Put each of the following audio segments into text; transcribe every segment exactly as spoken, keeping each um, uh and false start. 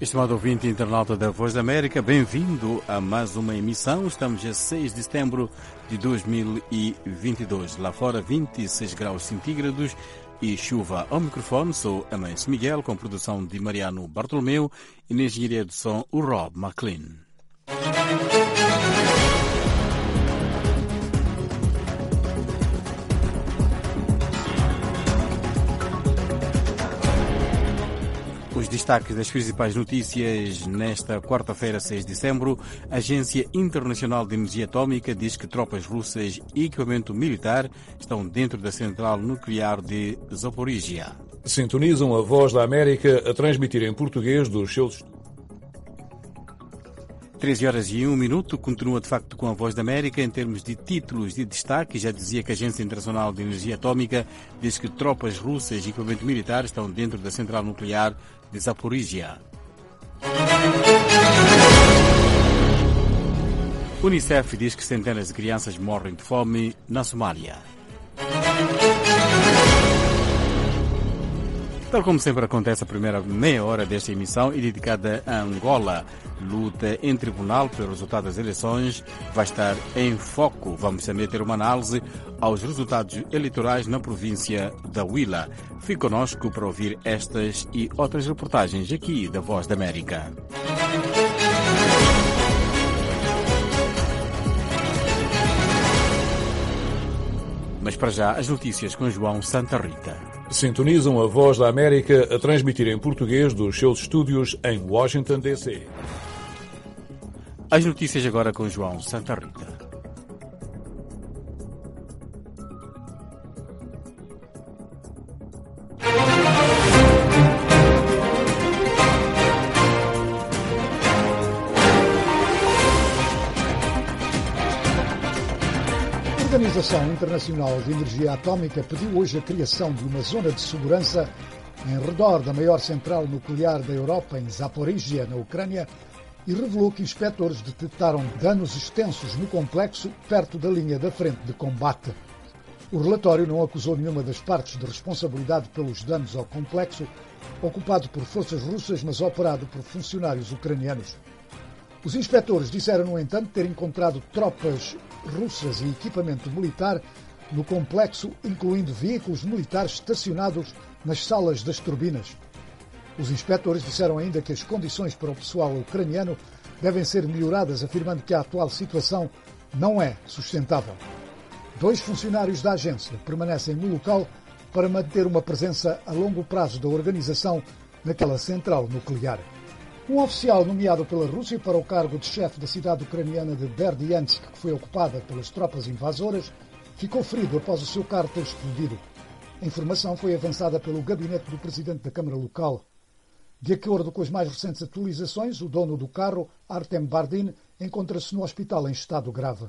Estimado ouvinte internauta da Voz da América, bem-vindo a mais uma emissão. Estamos a seis de setembro de dois mil e vinte e dois. Lá fora, vinte e seis graus centígrados e chuva. Ao microfone, sou Amâncio Miguel, com produção de Mariano Bartolomeu e na engenharia de som, o Rob McLean. Os destaques das principais notícias nesta quarta-feira, seis de setembro. A Agência Internacional de Energia Atômica diz que tropas russas e equipamento militar estão dentro da central nuclear de Zaporizhia. Sintonizam a Voz da América a transmitir em português dos seus... treze horas e um minuto, continua de facto com a Voz da América em termos de títulos de destaque. Já dizia que a Agência Internacional de Energia Atômica diz que tropas russas e equipamento militar estão dentro da central nuclear de Zaporizhia. Unicef diz que centenas de crianças morrem de fome na Somália. Tal como sempre acontece, a primeira meia hora desta emissão é dedicada a Angola. Luta em tribunal pelo resultado das eleições vai estar em foco. Vamos também ter uma análise aos resultados eleitorais na província da Huila. Fique conosco para ouvir estas e outras reportagens aqui da Voz da América. Mas para já, as notícias com João Santa Rita. Sintonizam a Voz da América a transmitir em português dos seus estúdios em Washington, D C. As notícias agora com João Santa Rita. A Organização Internacional de Energia Atômica pediu hoje a criação de uma zona de segurança em redor da maior central nuclear da Europa, em Zaporizhia, na Ucrânia, e revelou que inspectores detectaram danos extensos no complexo perto da linha da frente de combate. O relatório não acusou nenhuma das partes de responsabilidade pelos danos ao complexo, ocupado por forças russas, mas operado por funcionários ucranianos. Os inspectores disseram, no entanto, ter encontrado tropas russas e equipamento militar no complexo, incluindo veículos militares estacionados nas salas das turbinas. Os inspectores disseram ainda que as condições para o pessoal ucraniano devem ser melhoradas, afirmando que a atual situação não é sustentável. Dois funcionários da agência permanecem no local para manter uma presença a longo prazo da organização naquela central nuclear. Um oficial nomeado pela Rússia para o cargo de chefe da cidade ucraniana de Berdyansk, que foi ocupada pelas tropas invasoras, ficou ferido após o seu carro ter explodido. A informação foi avançada pelo gabinete do presidente da Câmara local. De acordo com as mais recentes atualizações, o dono do carro, Artem Bardin, encontra-se no hospital em estado grave.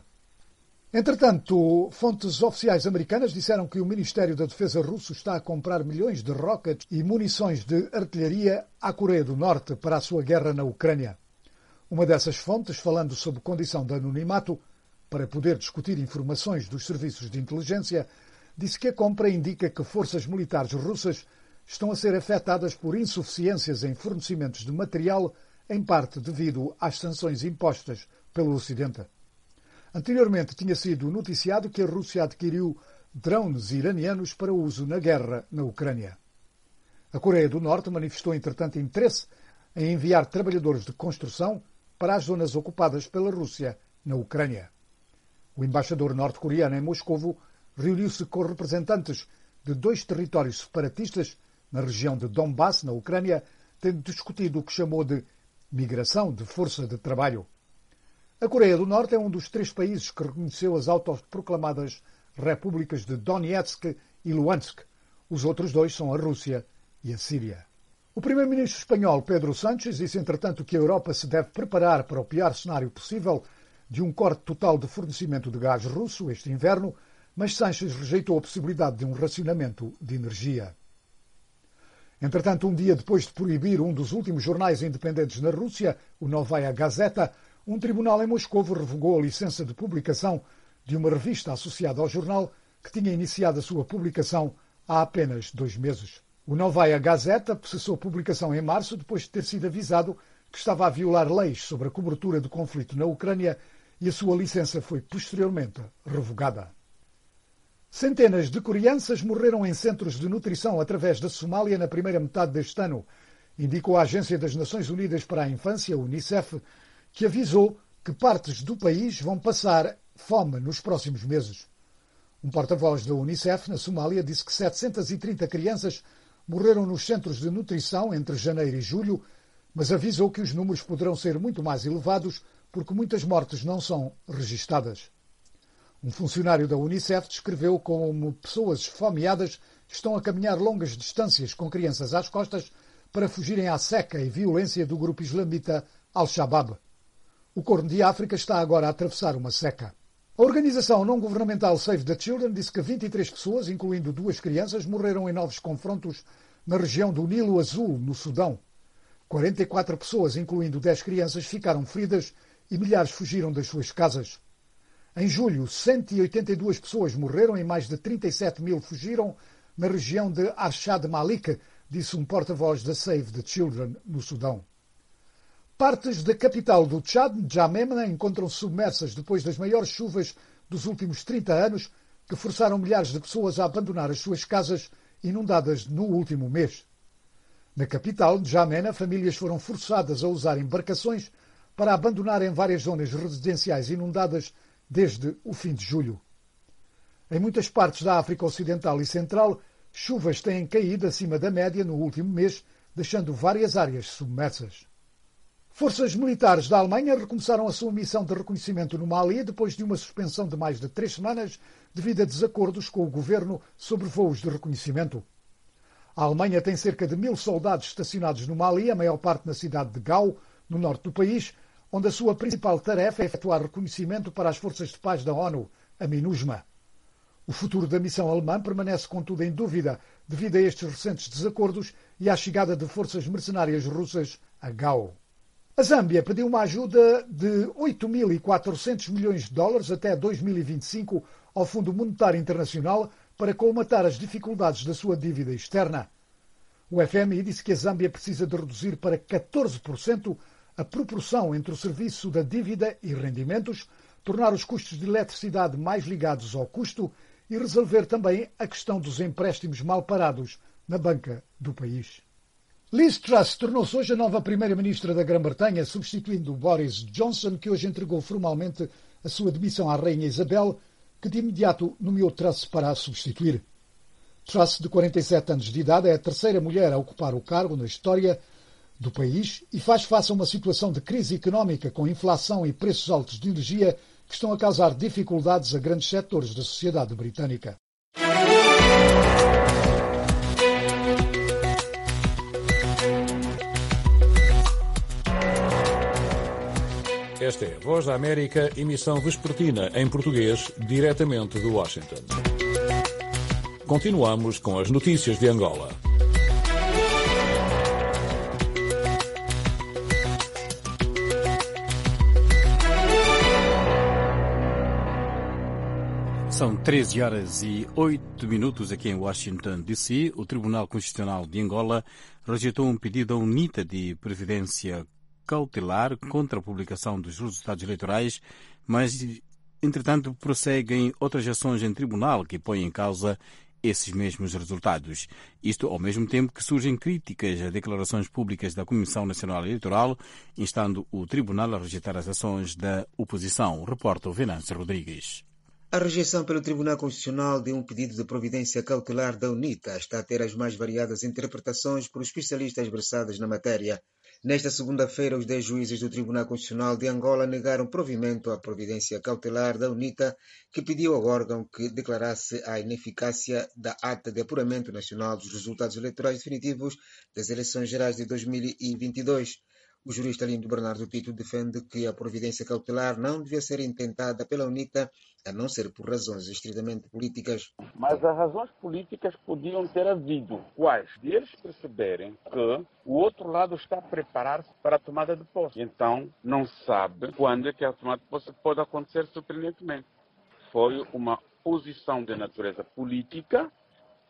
Entretanto, fontes oficiais americanas disseram que o Ministério da Defesa russo está a comprar milhões de rockets e munições de artilharia à Coreia do Norte para a sua guerra na Ucrânia. Uma dessas fontes, falando sob condição de anonimato, para poder discutir informações dos serviços de inteligência, disse que a compra indica que forças militares russas estão a ser afetadas por insuficiências em fornecimentos de material, em parte devido às sanções impostas pelo Ocidente. Anteriormente tinha sido noticiado que a Rússia adquiriu drones iranianos para uso na guerra na Ucrânia. A Coreia do Norte manifestou, entretanto, interesse em enviar trabalhadores de construção para as zonas ocupadas pela Rússia na Ucrânia. O embaixador norte-coreano em Moscovo reuniu-se com representantes de dois territórios separatistas na região de Donbass, na Ucrânia, tendo discutido o que chamou de migração de força de trabalho. A Coreia do Norte é um dos três países que reconheceu as autoproclamadas repúblicas de Donetsk e Luhansk. Os outros dois são a Rússia e a Síria. O primeiro-ministro espanhol Pedro Sánchez disse, entretanto, que a Europa se deve preparar para o pior cenário possível de um corte total de fornecimento de gás russo este inverno, mas Sánchez rejeitou a possibilidade de um racionamento de energia. Entretanto, um dia depois de proibir um dos últimos jornais independentes na Rússia, o Novaya Gazeta, um tribunal em Moscovo revogou a licença de publicação de uma revista associada ao jornal que tinha iniciado a sua publicação há apenas dois meses. O Novaya Gazeta cessou a publicação em março depois de ter sido avisado que estava a violar leis sobre a cobertura do conflito na Ucrânia e a sua licença foi posteriormente revogada. Centenas de crianças morreram em centros de nutrição através da Somália na primeira metade deste ano, indicou a Agência das Nações Unidas para a Infância, Unicef, que avisou que partes do país vão passar fome nos próximos meses. Um porta-voz da Unicef na Somália disse que setecentas e trinta crianças morreram nos centros de nutrição entre janeiro e julho, mas avisou que os números poderão ser muito mais elevados porque muitas mortes não são registadas. Um funcionário da Unicef descreveu como pessoas esfomeadas estão a caminhar longas distâncias com crianças às costas para fugirem à seca e violência do grupo islamita Al-Shabaab. O Corno de África está agora a atravessar uma seca. A organização não-governamental Save the Children disse que vinte e três pessoas, incluindo duas crianças, morreram em novos confrontos na região do Nilo Azul, no Sudão. quarenta e quatro pessoas, incluindo dez crianças, ficaram feridas e milhares fugiram das suas casas. Em julho, cento e oitenta e duas pessoas morreram e mais de trinta e sete mil fugiram na região de Arshad Malik, disse um porta-voz da Save the Children, no Sudão. Partes da capital do Tchad, N'Djamena, encontram-se submersas depois das maiores chuvas dos últimos trinta anos, que forçaram milhares de pessoas a abandonar as suas casas inundadas no último mês. Na capital, N'Djamena, famílias foram forçadas a usar embarcações para abandonarem várias zonas residenciais inundadas desde o fim de julho. Em muitas partes da África Ocidental e Central, chuvas têm caído acima da média no último mês, deixando várias áreas submersas. Forças militares da Alemanha recomeçaram a sua missão de reconhecimento no Mali depois de uma suspensão de mais de três semanas devido a desacordos com o governo sobre voos de reconhecimento. A Alemanha tem cerca de mil soldados estacionados no Mali, a maior parte na cidade de Gao, no norte do país, onde a sua principal tarefa é efetuar reconhecimento para as forças de paz da ONU, a MINUSMA. O futuro da missão alemã permanece, contudo, em dúvida devido a estes recentes desacordos e à chegada de forças mercenárias russas a Gao. A Zâmbia pediu uma ajuda de oito mil e quatrocentos milhões de dólares até dois mil e vinte e cinco ao Fundo Monetário Internacional para colmatar as dificuldades da sua dívida externa. O F M I disse que a Zâmbia precisa de reduzir para catorze por cento a proporção entre o serviço da dívida e rendimentos, tornar os custos de eletricidade mais ligados ao custo e resolver também a questão dos empréstimos mal parados na banca do país. Liz Truss tornou-se hoje a nova primeira-ministra da Grã-Bretanha, substituindo Boris Johnson, que hoje entregou formalmente a sua demissão à Rainha Isabel, que de imediato nomeou Truss para a substituir. Truss, de quarenta e sete anos de idade, é a terceira mulher a ocupar o cargo na história do país e faz face a uma situação de crise económica com inflação e preços altos de energia que estão a causar dificuldades a grandes setores da sociedade britânica. Esta é a Voz da América, emissão vespertina em português, diretamente de Washington. Continuamos com as notícias de Angola. São treze horas e oito minutos aqui em Washington, D C O Tribunal Constitucional de Angola rejeitou um pedido da UNITA de previdência cautelar contra a publicação dos resultados eleitorais, mas, entretanto, prosseguem outras ações em tribunal que põem em causa esses mesmos resultados. Isto ao mesmo tempo que surgem críticas a declarações públicas da Comissão Nacional Eleitoral, instando o tribunal a rejeitar as ações da oposição. Repórter Venâncio Rodrigues. A rejeição pelo Tribunal Constitucional de um pedido de providência cautelar da UNITA está a ter as mais variadas interpretações por especialistas versados na matéria. Nesta segunda-feira, os dez juízes do Tribunal Constitucional de Angola negaram provimento à providência cautelar da UNITA, que pediu ao órgão que declarasse a ineficácia da ata de apuramento nacional dos resultados eleitorais definitivos das eleições gerais de dois mil e vinte e dois. O jurista Lindo Bernardo Tito defende que a providência cautelar não devia ser intentada pela UNITA, a não ser por razões estritamente políticas. Mas as razões políticas podiam ter havido. Quais? De eles perceberem que o outro lado está a preparar-se para a tomada de posse. Então, não sabe quando é que a tomada de posse pode acontecer surpreendentemente. Foi uma posição de natureza política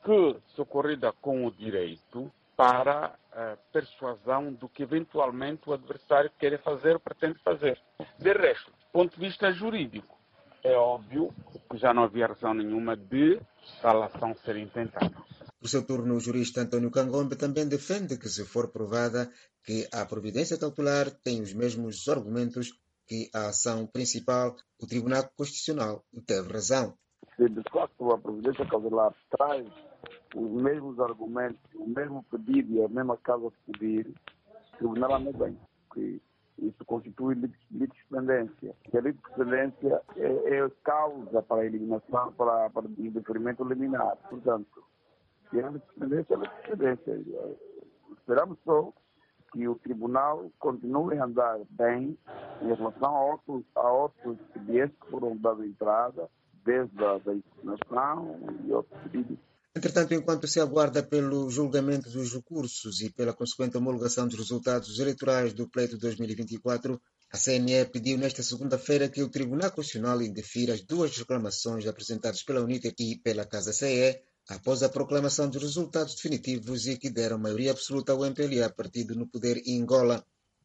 que socorrida com o direito para a persuasão do que eventualmente o adversário quer fazer ou pretende fazer. De resto, do ponto de vista jurídico, é óbvio que já não havia razão nenhuma de tal ação ser intentada. Por seu turno, o jurista António Cangombe também defende que, se for provada que a providência cautelar tem os mesmos argumentos que a ação principal, o Tribunal Constitucional teve razão. Se de facto a providência cautelar traz os mesmos argumentos, o mesmo pedido e a mesma causa de pedir, o Tribunal não bem, porque isso constitui litispendência. E a litispendência é, é causa para a eliminação, para, para o indeferimento liminar. Portanto, se é litispendência, é litispendência. Esperamos só que o Tribunal continue a andar bem em relação a outros, a outros expedientes que foram dados entrada, desde a da impugnação e outros pedidos. Entretanto, enquanto se aguarda pelo julgamento dos recursos e pela consequente homologação dos resultados eleitorais do pleito dois mil e vinte e quatro, a C N E pediu nesta segunda-feira que o Tribunal Constitucional indefira as duas reclamações apresentadas pela UNITA e pela Casa C E após a proclamação dos resultados definitivos e que deram maioria absoluta ao M P L A, partido no poder em Angola.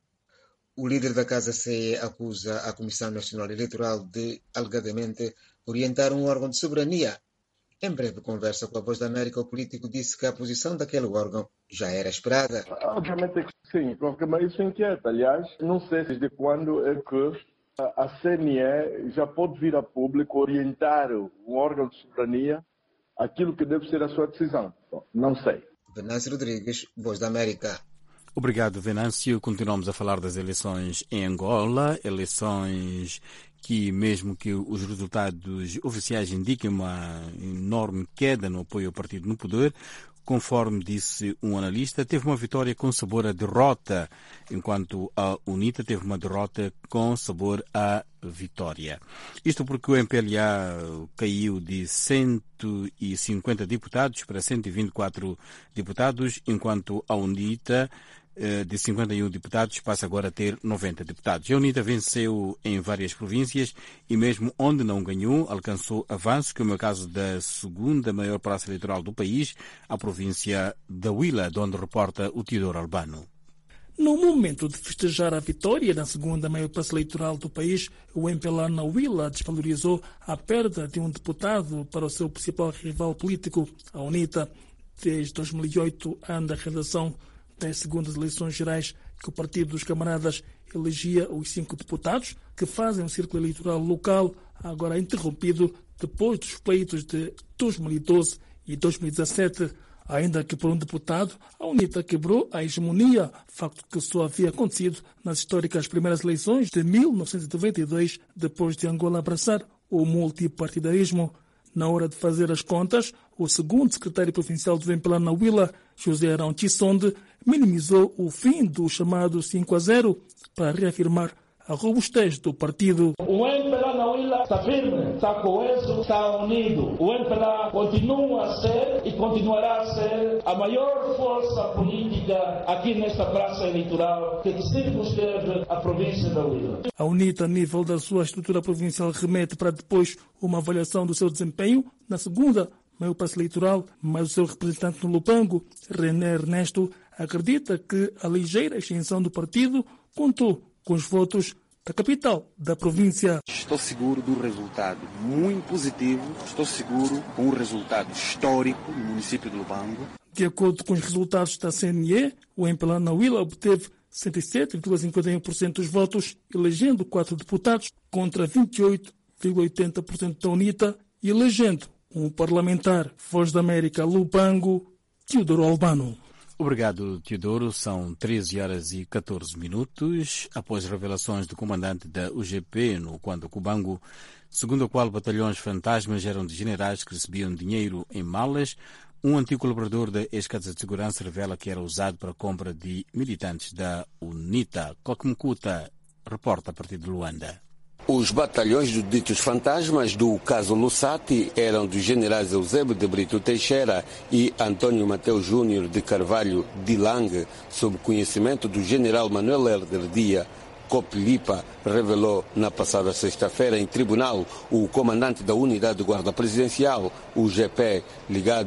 O líder da Casa C E acusa a Comissão Nacional Eleitoral de, alegadamente, orientar um órgão de soberania. Em breve conversa com a Voz da América, o político disse que a posição daquele órgão já era esperada. Obviamente é que sim, porque isso inquieta. Aliás, não sei desde quando é que a C N E já pode vir a público orientar um órgão de soberania aquilo que deve ser a sua decisão. Bom, não sei. Venâncio Rodrigues, Voz da América. Obrigado, Venâncio. Continuamos a falar das eleições em Angola, eleições que, mesmo que os resultados oficiais indiquem uma enorme queda no apoio ao partido no poder, conforme disse um analista, teve uma vitória com sabor a derrota, enquanto a UNITA teve uma derrota com sabor a vitória. Isto porque o M P L A caiu de cento e cinquenta deputados para cento e vinte e quatro deputados, enquanto a UNITA de cinquenta e um deputados passa agora a ter noventa deputados. A UNITA venceu em várias províncias e mesmo onde não ganhou, alcançou avanços, como é o caso da segunda maior praça eleitoral do país, a província da Huila, de onde reporta o Teodoro Albano. No momento de festejar a vitória na segunda maior praça eleitoral do país, o M P L A na Huila desvalorizou a perda de um deputado para o seu principal rival político, a UNITA. Desde dois mil e oito, anda a realização das segundas eleições gerais que o Partido dos Camaradas elegia os cinco deputados que fazem o círculo eleitoral local, agora interrompido depois dos pleitos de dois mil e doze e dois mil e dezassete. Ainda que por um deputado, a UNITA quebrou a hegemonia, facto que só havia acontecido nas históricas primeiras eleições de mil novecentos e noventa e dois, depois de Angola abraçar o multipartidarismo. Na hora de fazer as contas, o segundo secretário provincial do M P L A na Huila, José Arão Tissonde, minimizou o fim do chamado cinco a zero para reafirmar a robustez do partido. O M P L A na Huila está firme, está coeso, está unido. O M P L A continua a ser e continuará a ser a maior força política aqui nesta praça eleitoral que circunscreve a província da Huila. A UNITA, a nível da sua estrutura provincial, remete para depois uma avaliação do seu desempenho na segunda maior praça eleitoral, mas o seu representante no Lupango, René Ernesto, acredita que a ligeira extinção do partido contou com os votos da capital da província. Estou seguro do resultado, muito positivo. Estou seguro com o resultado histórico no município de Lubango. De acordo com os resultados da C N E, o M P L A na Huila obteve cento e sete vírgula cinquenta e um por cento dos votos, elegendo quatro deputados, contra vinte e oito vírgula oitenta por cento da UNITA e elegendo um parlamentar. Voz da América, Lubango, Teodoro Albano. Obrigado, Teodoro. São treze horas e catorze minutos. Após revelações do comandante da U G P no Quando Cubango, segundo o qual batalhões fantasmas eram de generais que recebiam dinheiro em malas, um antigo colaborador da ex-Casa de Segurança revela que era usado para a compra de militantes da UNITA. Kokmkuta reporta a partir de Luanda. Os batalhões dos ditos fantasmas do caso Lussati eram dos generais Eusébio de Brito Teixeira e Antônio Mateus Júnior de Carvalho de Lange, sob conhecimento do general Manuel Herder Dia. Copilipa revelou na passada sexta-feira em tribunal o comandante da Unidade de Guarda Presidencial, o G P, ligado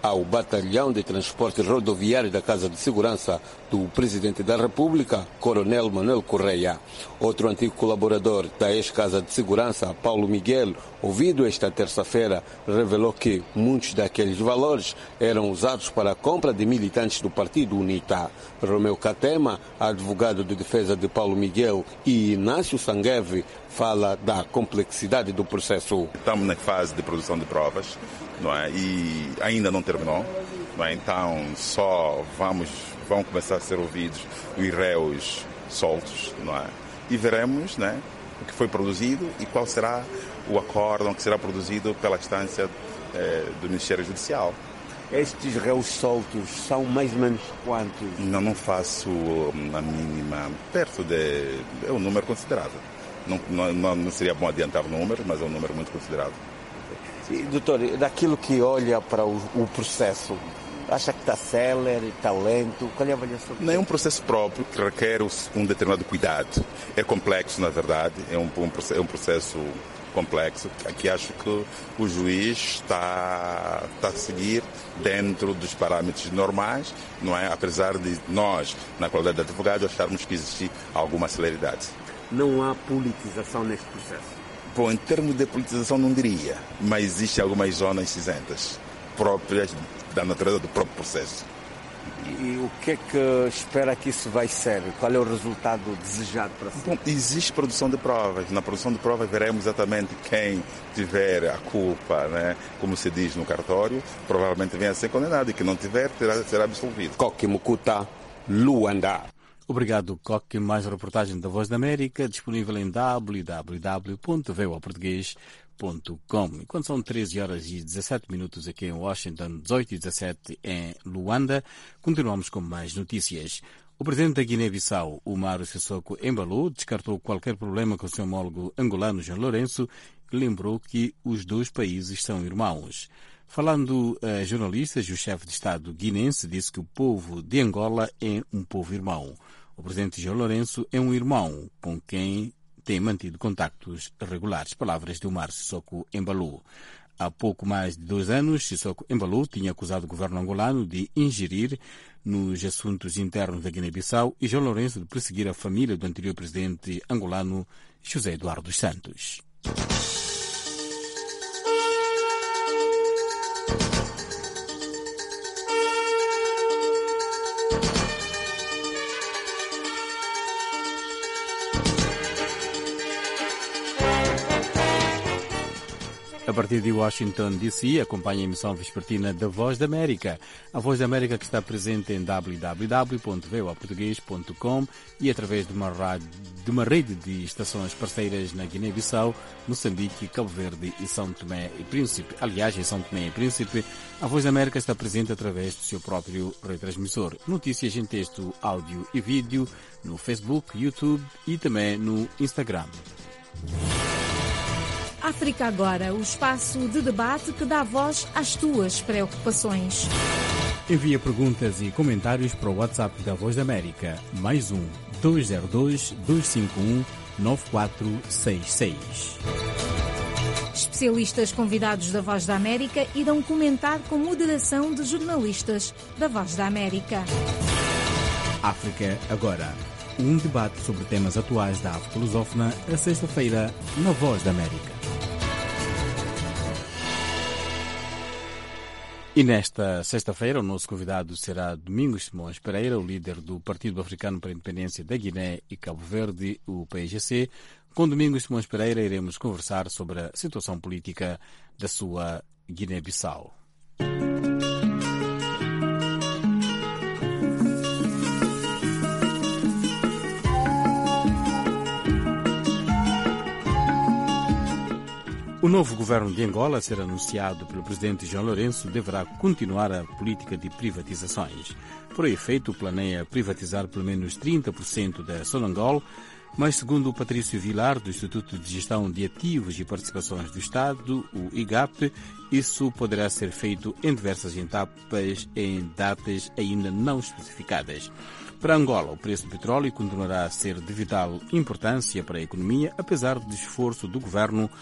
ao Batalhão de Transporte Rodoviário da Casa de Segurança do Presidente da República, Coronel Manuel Correia. Outro antigo colaborador da ex-Casa de Segurança, Paulo Miguel, ouvido esta terça-feira, revelou que muitos daqueles valores eram usados para a compra de militantes do partido UNITA. Romeu Catema, advogado de defesa de Paulo Miguel, e Inácio Sangueve, fala da complexidade do processo. Estamos na fase de produção de provas, não é? E ainda não terminou, não é? Então só vamos, vão começar a ser ouvidos os réus soltos, não é? E veremos, né, o que foi produzido e qual será o acórdão que será produzido pela instância eh, do Ministério Judicial. Estes réus soltos são mais ou menos quantos? Não, não faço a mínima, perto de... é um número considerável. Não, não, não seria bom adiantar números, mas é um número muito considerável. E, doutor, daquilo que olha para o, o processo, acha que está célere, está lento? Qual é a avaliação? Não é um processo próprio que requer um determinado cuidado. É complexo, na verdade, é um, um, é um processo complexo, que acho que o juiz está, está a seguir dentro dos parâmetros normais, não é? Apesar de nós, na qualidade de advogado, acharmos que existe alguma celeridade. Não há politização neste processo? Bom, em termos de politização não diria, mas existem algumas zonas cinzentas próprias da natureza do próprio processo. E, e o que é que espera que isso vai ser? Qual é o resultado desejado para si? Bom, existe produção de provas. Na produção de provas veremos exatamente quem tiver a culpa, né? Como se diz no cartório, provavelmente venha a ser condenado, e quem não tiver terá, será absolvido. Coque Mucuta, Luanda. Obrigado, Coque. Mais reportagem da Voz da América, disponível em w w w ponto v o a português ponto com. Enquanto são treze horas e dezassete minutos aqui em Washington, dezoito e dezassete em Luanda, continuamos com mais notícias. O presidente da Guiné-Bissau, Umaro Sissoko Embalo, descartou qualquer problema com o seu homólogo angolano João Lourenço e lembrou que os dois países são irmãos. Falando a jornalistas, o chefe de Estado guinense disse que o povo de Angola é um povo irmão. O presidente João Lourenço é um irmão com quem tem mantido contactos regulares. Palavras de Umaro Sissoko Embalo. Há pouco mais de dois anos, Sissoko Embalo tinha acusado o governo angolano de ingerir nos assuntos internos da Guiné-Bissau e João Lourenço de perseguir a família do anterior presidente angolano José Eduardo dos Santos. A partir de Washington, D C, acompanha a emissão vespertina da Voz da América. A Voz da América que está presente em w w w ponto v o a português ponto com e através de uma, rádio, de uma rede de estações parceiras na Guiné-Bissau, Moçambique, Cabo Verde e São Tomé e Príncipe. Aliás, em São Tomé e Príncipe, a Voz da América está presente através do seu próprio retransmissor. Notícias em texto, áudio e vídeo no Facebook, YouTube e também no Instagram. África Agora, o espaço de debate que dá voz às tuas preocupações. Envia perguntas e comentários para o WhatsApp da Voz da América, mais um dois zero dois, dois cinco um, nove quatro seis seis. Especialistas convidados da Voz da América irão comentar com moderação de jornalistas da Voz da América. África Agora, um debate sobre temas atuais da África lusófona, a sexta-feira, na Voz da América. E nesta sexta-feira, o nosso convidado será Domingos Simões Pereira, o líder do Partido Africano para a Independência da Guiné e Cabo Verde, o P I G C. Com Domingos Simões Pereira, iremos conversar sobre a situação política da sua Guiné-Bissau. O novo governo de Angola, a ser anunciado pelo presidente João Lourenço, deverá continuar a política de privatizações. Por efeito, planeia privatizar pelo menos trinta por cento da Sonangol, mas segundo o Patrício Vilar, do Instituto de Gestão de Ativos e Participações do Estado, o I G A P, isso poderá ser feito em diversas etapas em datas ainda não especificadas. Para Angola, o preço do petróleo continuará a ser de vital importância para a economia, apesar do esforço do governo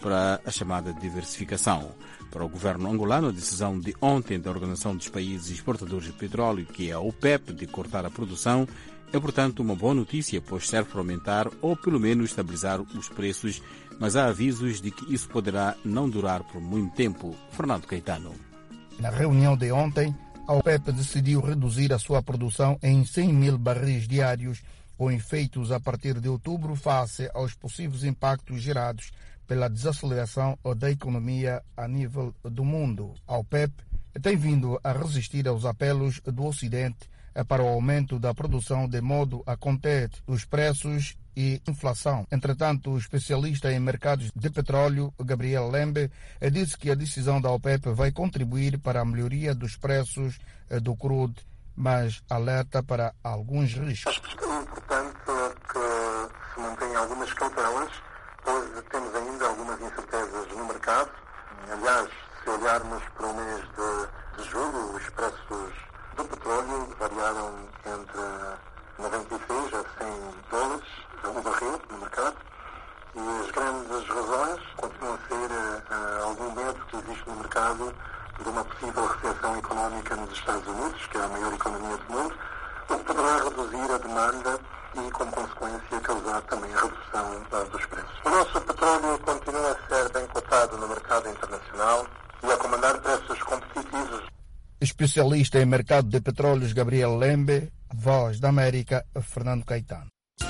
para a chamada diversificação. Para o governo angolano, a decisão de ontem da Organização dos Países Exportadores de Petróleo, que é a OPEP, de cortar a produção, é, portanto, uma boa notícia, pois serve para aumentar ou, pelo menos, estabilizar os preços, mas há avisos de que isso poderá não durar por muito tempo. Fernando Caetano. Na reunião de ontem, a OPEP decidiu reduzir a sua produção em cem mil barris diários, com efeitos a partir de outubro, face aos possíveis impactos gerados pela desaceleração da economia a nível do mundo. A OPEP tem vindo a resistir aos apelos do Ocidente para o aumento da produção de modo a conter os preços e inflação. Entretanto, o especialista em mercados de petróleo, Gabriel Lembe, disse que a decisão da OPEP vai contribuir para a melhoria dos preços do crudo, mas alerta para alguns riscos. Acho que é importante que se mantenham algumas cautelas, pois temos ainda algumas incertezas no mercado. Aliás, se olharmos para o mês de, de julho, os preços do petróleo variaram entre noventa e seis a cem dólares o barril no mercado, e as grandes razões continuam a ser uh, algum medo que existe no mercado de uma possível recessão económica nos Estados Unidos, que é a maior economia do mundo, o que poderá reduzir a demanda e, como consequência, causar também a redução uh, dos preços. O nosso petróleo continua a ser bem cotado no mercado internacional e a comandar preços competitivos. Especialista em mercado de petróleos, Gabriel Lembe. Voz da América, Fernando Caetano.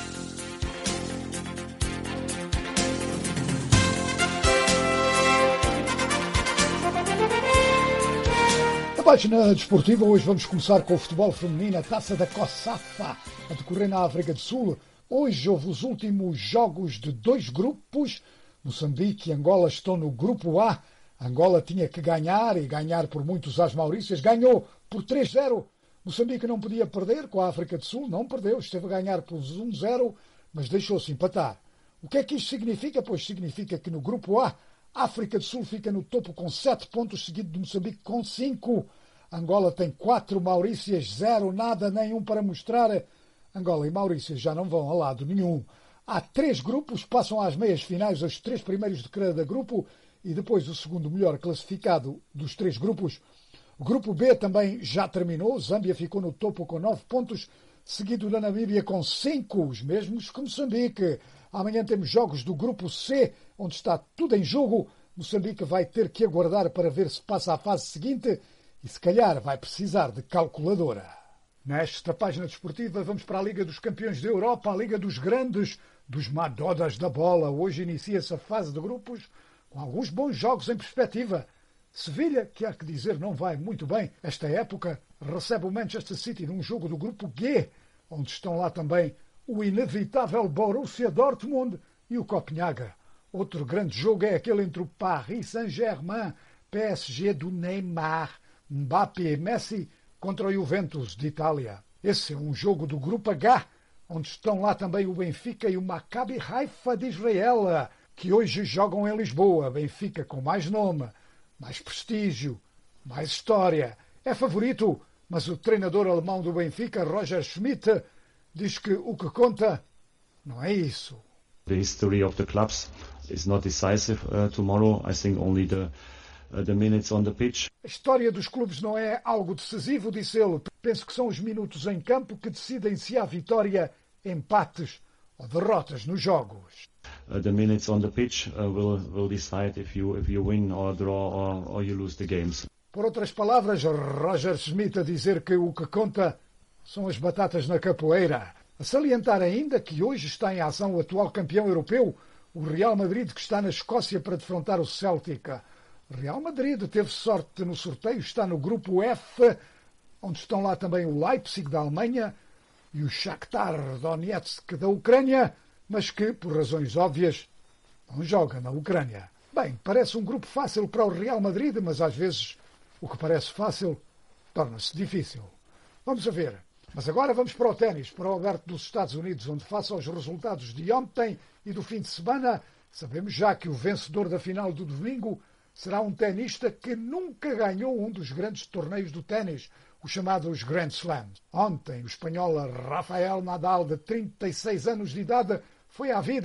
Na página desportiva, hoje vamos começar com o futebol feminino, a Taça da COSAFA, a decorrer na África do Sul. Hoje houve os últimos jogos de dois grupos. Moçambique e Angola estão no grupo A. Angola tinha que ganhar, e ganhar por muitos às Maurícias. Ganhou por três a zero. Moçambique não podia perder com a África do Sul. Não perdeu, esteve a ganhar por um a zero, mas deixou-se empatar. O que é que isto significa? Pois significa que no grupo A, a África do Sul fica no topo com sete pontos, seguido de Moçambique com cinco. Angola tem quatro, Maurícias zero, nada, nenhum para mostrar. Angola e Maurícias já não vão a lado nenhum. Há três grupos, passam às meias finais os três primeiros de cada grupo e depois o segundo melhor classificado dos três grupos. O grupo B também já terminou. Zâmbia ficou no topo com nove pontos, seguido da Namíbia com cinco, os mesmos que Moçambique. Amanhã temos jogos do grupo C, onde está tudo em jogo. Moçambique vai ter que aguardar para ver se passa à fase seguinte e se calhar vai precisar de calculadora. Nesta página desportiva vamos para a Liga dos Campeões da Europa, a Liga dos Grandes, dos Madodas da Bola. Hoje inicia-se a fase de grupos com alguns bons jogos em perspectiva. Sevilha, que há que dizer não vai muito bem esta época, recebe o Manchester City num jogo do grupo G, onde estão lá também o inevitável Borussia Dortmund e o Copenhague. Outro grande jogo é aquele entre o Paris Saint-Germain, P S G do Neymar, Mbappé e Messi, contra o Juventus de Itália. Esse é um jogo do grupo H, onde estão lá também o Benfica e o Maccabi Haifa de Israel, que hoje jogam em Lisboa. Benfica com mais nome, mais prestígio, mais história. É favorito, mas o treinador alemão do Benfica, Roger Schmidt, diz que o que conta não é isso. The history of the clubs is not decisive uh, tomorrow. I think only the uh, the minutes on the pitch. A história dos clubes não é algo decisivo, disse ele. Penso que são os minutos em campo que decidem se há vitória, empates ou derrotas nos jogos. Uh, the minutes on the pitch uh, will will decide if you if you win or draw or, or you lose the games. Por outras palavras, Roger Schmidt a dizer que o que conta são as batatas na capoeira. A salientar ainda que hoje está em ação o atual campeão europeu, o Real Madrid, que está na Escócia para defrontar o Celtic. Real Madrid teve sorte no sorteio, está no grupo F, onde estão lá também o Leipzig da Alemanha e o Shakhtar Donetsk da Ucrânia, mas que, por razões óbvias, não joga na Ucrânia. Bem, parece um grupo fácil para o Real Madrid, mas às vezes o que parece fácil torna-se difícil. Vamos a ver. Mas agora vamos para o ténis, para o Aberto dos Estados Unidos, onde, face aos resultados de ontem e do fim de semana, sabemos já que o vencedor da final do domingo será um tenista que nunca ganhou um dos grandes torneios do ténis, os chamados Grand Slams. Ontem, o espanhol Rafael Nadal, de trinta e seis anos de idade, foi à vida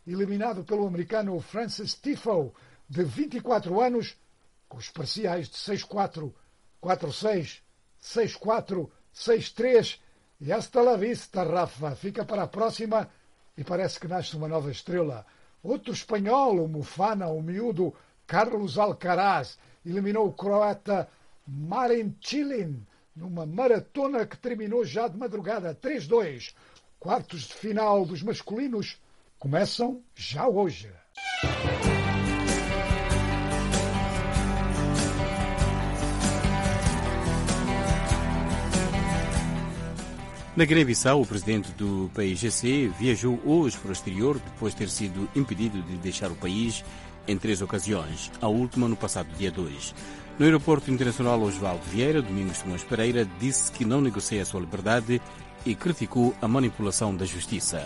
eliminado pelo americano Francis Tiafoe, de vinte e quatro anos, com os parciais de seis quatro, quatro seis, seis quatro, seis três. E hasta la vista, Rafa. Fica para a próxima e parece que nasce uma nova estrela. Outro espanhol, o Mufana, o miúdo Carlos Alcaraz, eliminou o croata Marin Cilic numa maratona que terminou já de madrugada, três dois. Quartos de final dos masculinos começam já hoje. Na Guiné-Bissau, o presidente do P I G C viajou hoje para o exterior depois de ter sido impedido de deixar o país em três ocasiões, a última no passado dia dois. No aeroporto internacional Osvaldo Vieira, Domingos Simões Pereira disse que não negocia a sua liberdade e criticou a manipulação da justiça.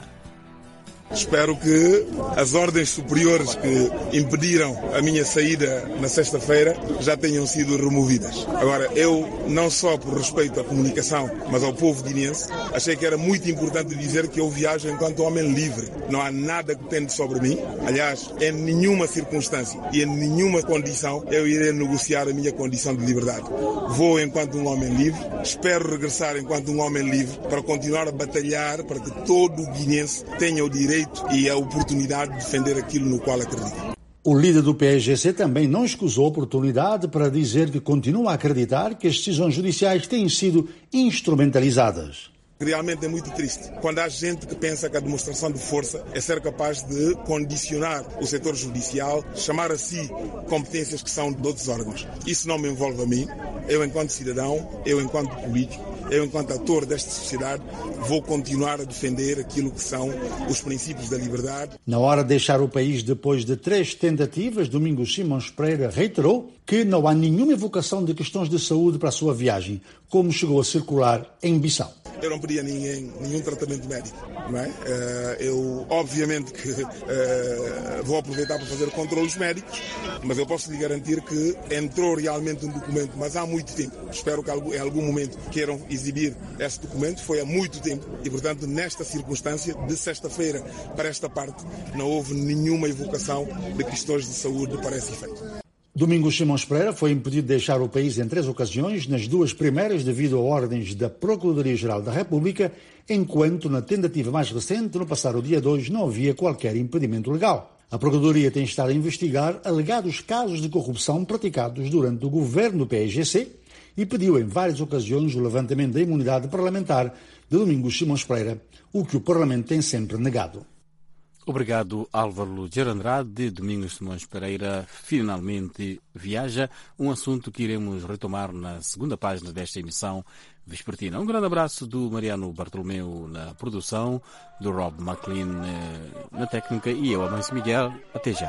Espero que as ordens superiores que impediram a minha saída na sexta-feira já tenham sido removidas. Agora, eu, não só por respeito à comunicação, mas ao povo guineense, achei que era muito importante dizer que eu viajo enquanto homem livre. Não há nada que pende sobre mim. Aliás, em nenhuma circunstância e em nenhuma condição eu irei negociar a minha condição de liberdade. Vou enquanto um homem livre, espero regressar enquanto um homem livre para continuar a batalhar para que todo o guineense tenha o direito e a oportunidade de defender aquilo no qual acredita. O líder do P I G C também não escusou a oportunidade para dizer que continua a acreditar que as decisões judiciais têm sido instrumentalizadas. Realmente é muito triste quando há gente que pensa que a demonstração de força é ser capaz de condicionar o setor judicial, chamar a si competências que são de outros órgãos. Isso não me envolve a mim. Eu, enquanto cidadão, eu, enquanto político, eu, enquanto ator desta sociedade, vou continuar a defender aquilo que são os princípios da liberdade. Na hora de deixar o país depois de três tentativas, Domingos Simões Pereira reiterou que não há nenhuma evocação de questões de saúde para a sua viagem, como chegou a circular em Bissau. Eu não pedi a ninguém nenhum tratamento médico, não é? Eu, obviamente, que uh, vou aproveitar para fazer controles médicos, mas eu posso lhe garantir que entrou realmente um documento, mas há muito tempo. Espero que em algum momento queiram exibir esse documento. Foi há muito tempo e, portanto, nesta circunstância, de sexta-feira para esta parte, não houve nenhuma evocação de questões de saúde para esse efeito. Domingos Simões Pereira foi impedido de deixar o país em três ocasiões, nas duas primeiras devido a ordens da Procuradoria-Geral da República, enquanto na tentativa mais recente, no passado dia dois, não havia qualquer impedimento legal. A Procuradoria tem estado a investigar alegados casos de corrupção praticados durante o governo do P I G C e pediu em várias ocasiões o levantamento da imunidade parlamentar de Domingos Simões Pereira, o que o Parlamento tem sempre negado. Obrigado, Álvaro de Andrade. Domingos Simões Pereira finalmente viaja, um assunto que iremos retomar na segunda página desta emissão vespertina. Um grande abraço do Mariano Bartolomeu na produção, do Rob McLean na técnica e eu, Amancio Miguel. Até já.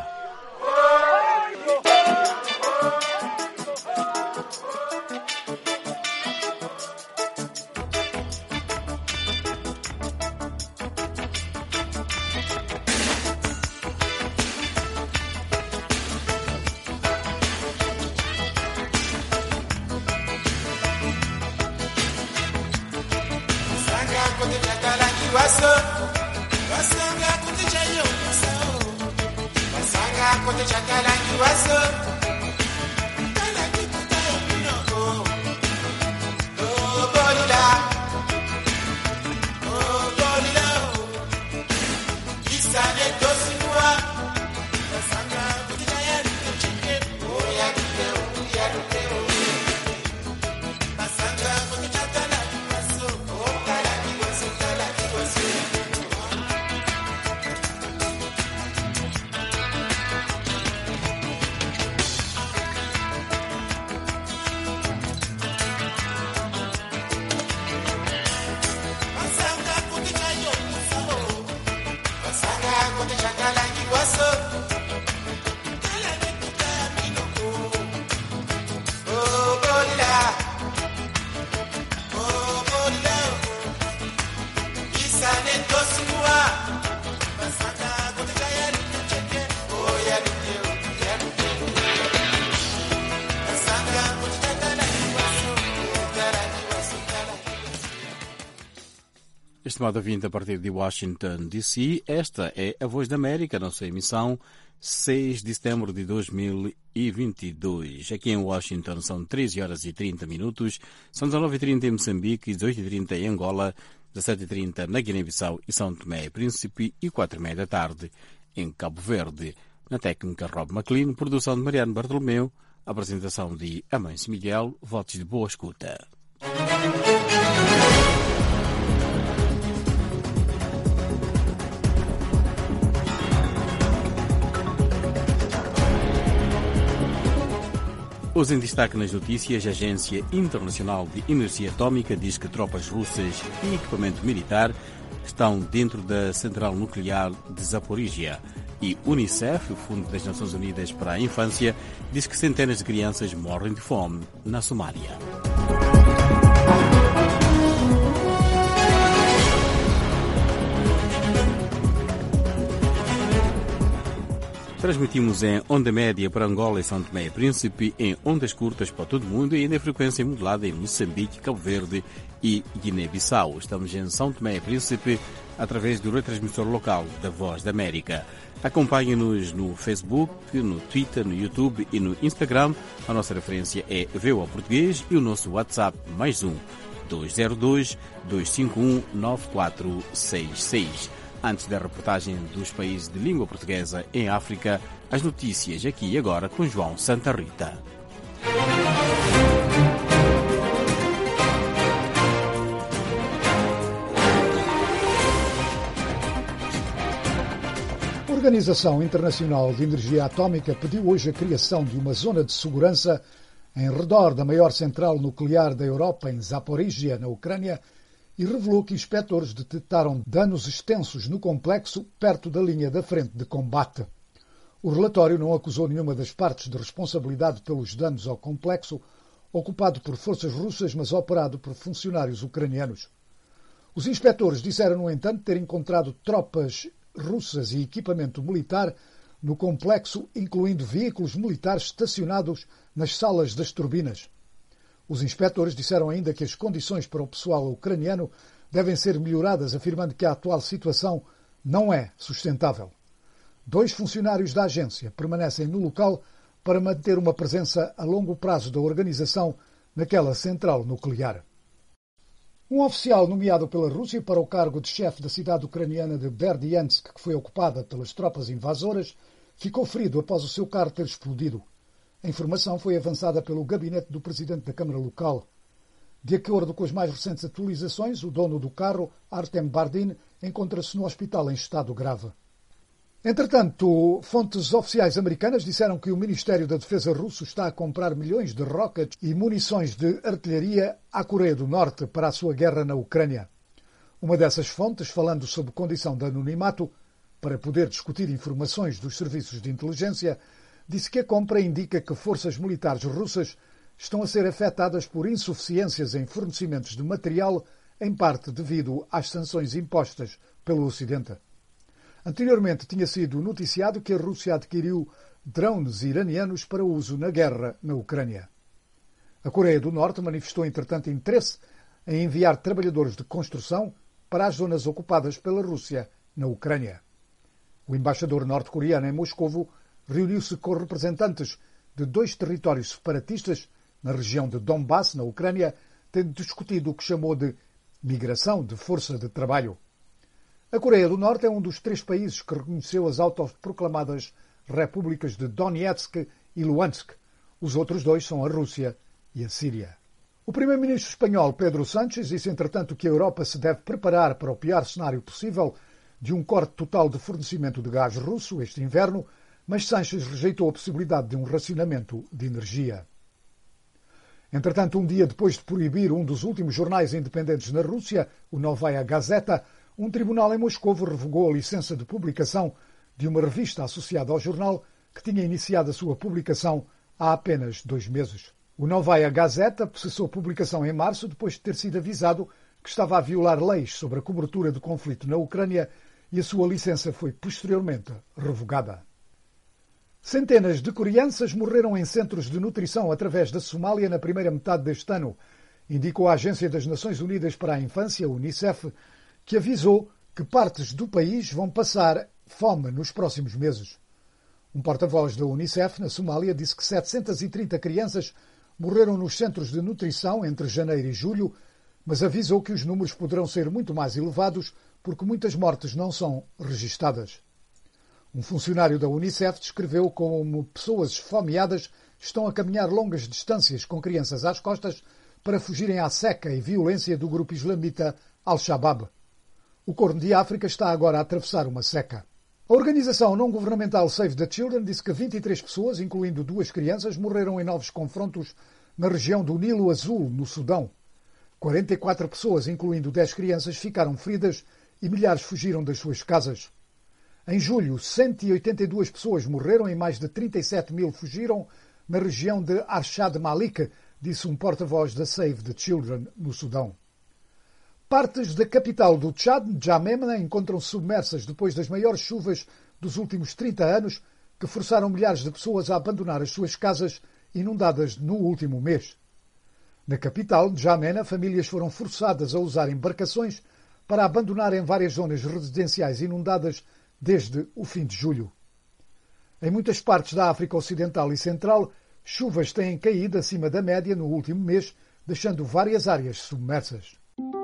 Estimado ouvinte, a partir de Washington, D C, esta é a Voz da América, na sua emissão seis de setembro de dois mil e vinte e dois. Aqui em Washington são treze horas e trinta minutos, são dezenove e trinta em Moçambique, dezoito e trinta em Angola, dezassete e trinta na Guiné-Bissau e São Tomé e Príncipe e quatro e meia da tarde em Cabo Verde. Na técnica Rob McLean, produção de Mariano Bartolomeu, apresentação de Amâncio Miguel, votos de boa escuta. Os em destaque nas notícias, a Agência Internacional de Energia Atômica diz que tropas russas e equipamento militar estão dentro da central nuclear de Zaporizhia. E Unicef, o Fundo das Nações Unidas para a Infância, diz que centenas de crianças morrem de fome na Somália. Transmitimos em onda média para Angola e São Tomé e Príncipe, em ondas curtas para todo o mundo e ainda em frequência modulada em Moçambique, Cabo Verde e Guiné-Bissau. Estamos em São Tomé e Príncipe através do retransmissor local da Voz da América. Acompanhe-nos no Facebook, no Twitter, no YouTube e no Instagram. A nossa referência é V O A Português e o nosso WhatsApp mais um, dois zero dois, dois cinco um, nove quatro seis seis. Antes da reportagem dos países de língua portuguesa em África, as notícias aqui e agora com João Santa Rita. A Organização Internacional de Energia Atômica pediu hoje a criação de uma zona de segurança em redor da maior central nuclear da Europa, em Zaporizhia, na Ucrânia, e revelou que inspectores detectaram danos extensos no complexo perto da linha da frente de combate. O relatório não acusou nenhuma das partes de responsabilidade pelos danos ao complexo, ocupado por forças russas, mas operado por funcionários ucranianos. Os inspectores disseram, no entanto, ter encontrado tropas russas e equipamento militar no complexo, incluindo veículos militares estacionados nas salas das turbinas. Os inspectores disseram ainda que as condições para o pessoal ucraniano devem ser melhoradas, afirmando que a atual situação não é sustentável. Dois funcionários da agência permanecem no local para manter uma presença a longo prazo da organização naquela central nuclear. Um oficial nomeado pela Rússia para o cargo de chefe da cidade ucraniana de Berdiansk, que foi ocupada pelas tropas invasoras, ficou ferido após o seu carro ter explodido. A informação foi avançada pelo gabinete do presidente da Câmara local. De acordo com as mais recentes atualizações, o dono do carro, Artem Bardin, encontra-se no hospital em estado grave. Entretanto, fontes oficiais americanas disseram que o Ministério da Defesa russo está a comprar milhões de rockets e munições de artilharia à Coreia do Norte para a sua guerra na Ucrânia. Uma dessas fontes, falando sob condição de anonimato, para poder discutir informações dos serviços de inteligência, disse que a compra indica que forças militares russas estão a ser afetadas por insuficiências em fornecimentos de material, em parte devido às sanções impostas pelo Ocidente. Anteriormente tinha sido noticiado que a Rússia adquiriu drones iranianos para uso na guerra na Ucrânia. A Coreia do Norte manifestou, entretanto, interesse em enviar trabalhadores de construção para as zonas ocupadas pela Rússia na Ucrânia. O embaixador norte-coreano em Moscovo reuniu-se com representantes de dois territórios separatistas na região de Donbass, na Ucrânia, tendo discutido o que chamou de migração de força de trabalho. A Coreia do Norte é um dos três países que reconheceu as autoproclamadas repúblicas de Donetsk e Luhansk. Os outros dois são a Rússia e a Síria. O primeiro-ministro espanhol Pedro Sánchez disse, entretanto, que a Europa se deve preparar para o pior cenário possível de um corte total de fornecimento de gás russo este inverno, mas Sánchez rejeitou a possibilidade de um racionamento de energia. Entretanto, um dia depois de proibir um dos últimos jornais independentes na Rússia, o Novaya Gazeta, um tribunal em Moscou revogou a licença de publicação de uma revista associada ao jornal que tinha iniciado a sua publicação há apenas dois meses. O Novaya Gazeta cessou a publicação em março depois de ter sido avisado que estava a violar leis sobre a cobertura do conflito na Ucrânia e a sua licença foi posteriormente revogada. Centenas de crianças morreram em centros de nutrição através da Somália na primeira metade deste ano, indicou a Agência das Nações Unidas para a Infância, Unicef, que avisou que partes do país vão passar fome nos próximos meses. Um porta-voz da Unicef na Somália disse que setecentas e trinta crianças morreram nos centros de nutrição entre janeiro e julho, mas avisou que os números poderão ser muito mais elevados porque muitas mortes não são registadas. Um funcionário da Unicef descreveu como pessoas esfomeadas estão a caminhar longas distâncias com crianças às costas para fugirem à seca e violência do grupo islamita Al-Shabaab. O Corno de África está agora a atravessar uma seca. A organização não-governamental Save the Children disse que vinte e três pessoas, incluindo duas crianças, morreram em novos confrontos na região do Nilo Azul, no Sudão. quarenta e quatro pessoas, incluindo dez crianças, ficaram feridas e milhares fugiram das suas casas. Em julho, cento e oitenta e duas pessoas morreram e mais de trinta e sete mil fugiram na região de Arshad Malik, disse um porta-voz da Save the Children, no Sudão. Partes da capital do Tchad, N'Djamena, encontram-se submersas depois das maiores chuvas dos últimos trinta anos, que forçaram milhares de pessoas a abandonar as suas casas inundadas no último mês. Na capital, N'Djamena, famílias foram forçadas a usar embarcações para abandonarem várias zonas residenciais inundadas desde o fim de julho. Em muitas partes da África Ocidental e Central, chuvas têm caído acima da média no último mês, deixando várias áreas submersas.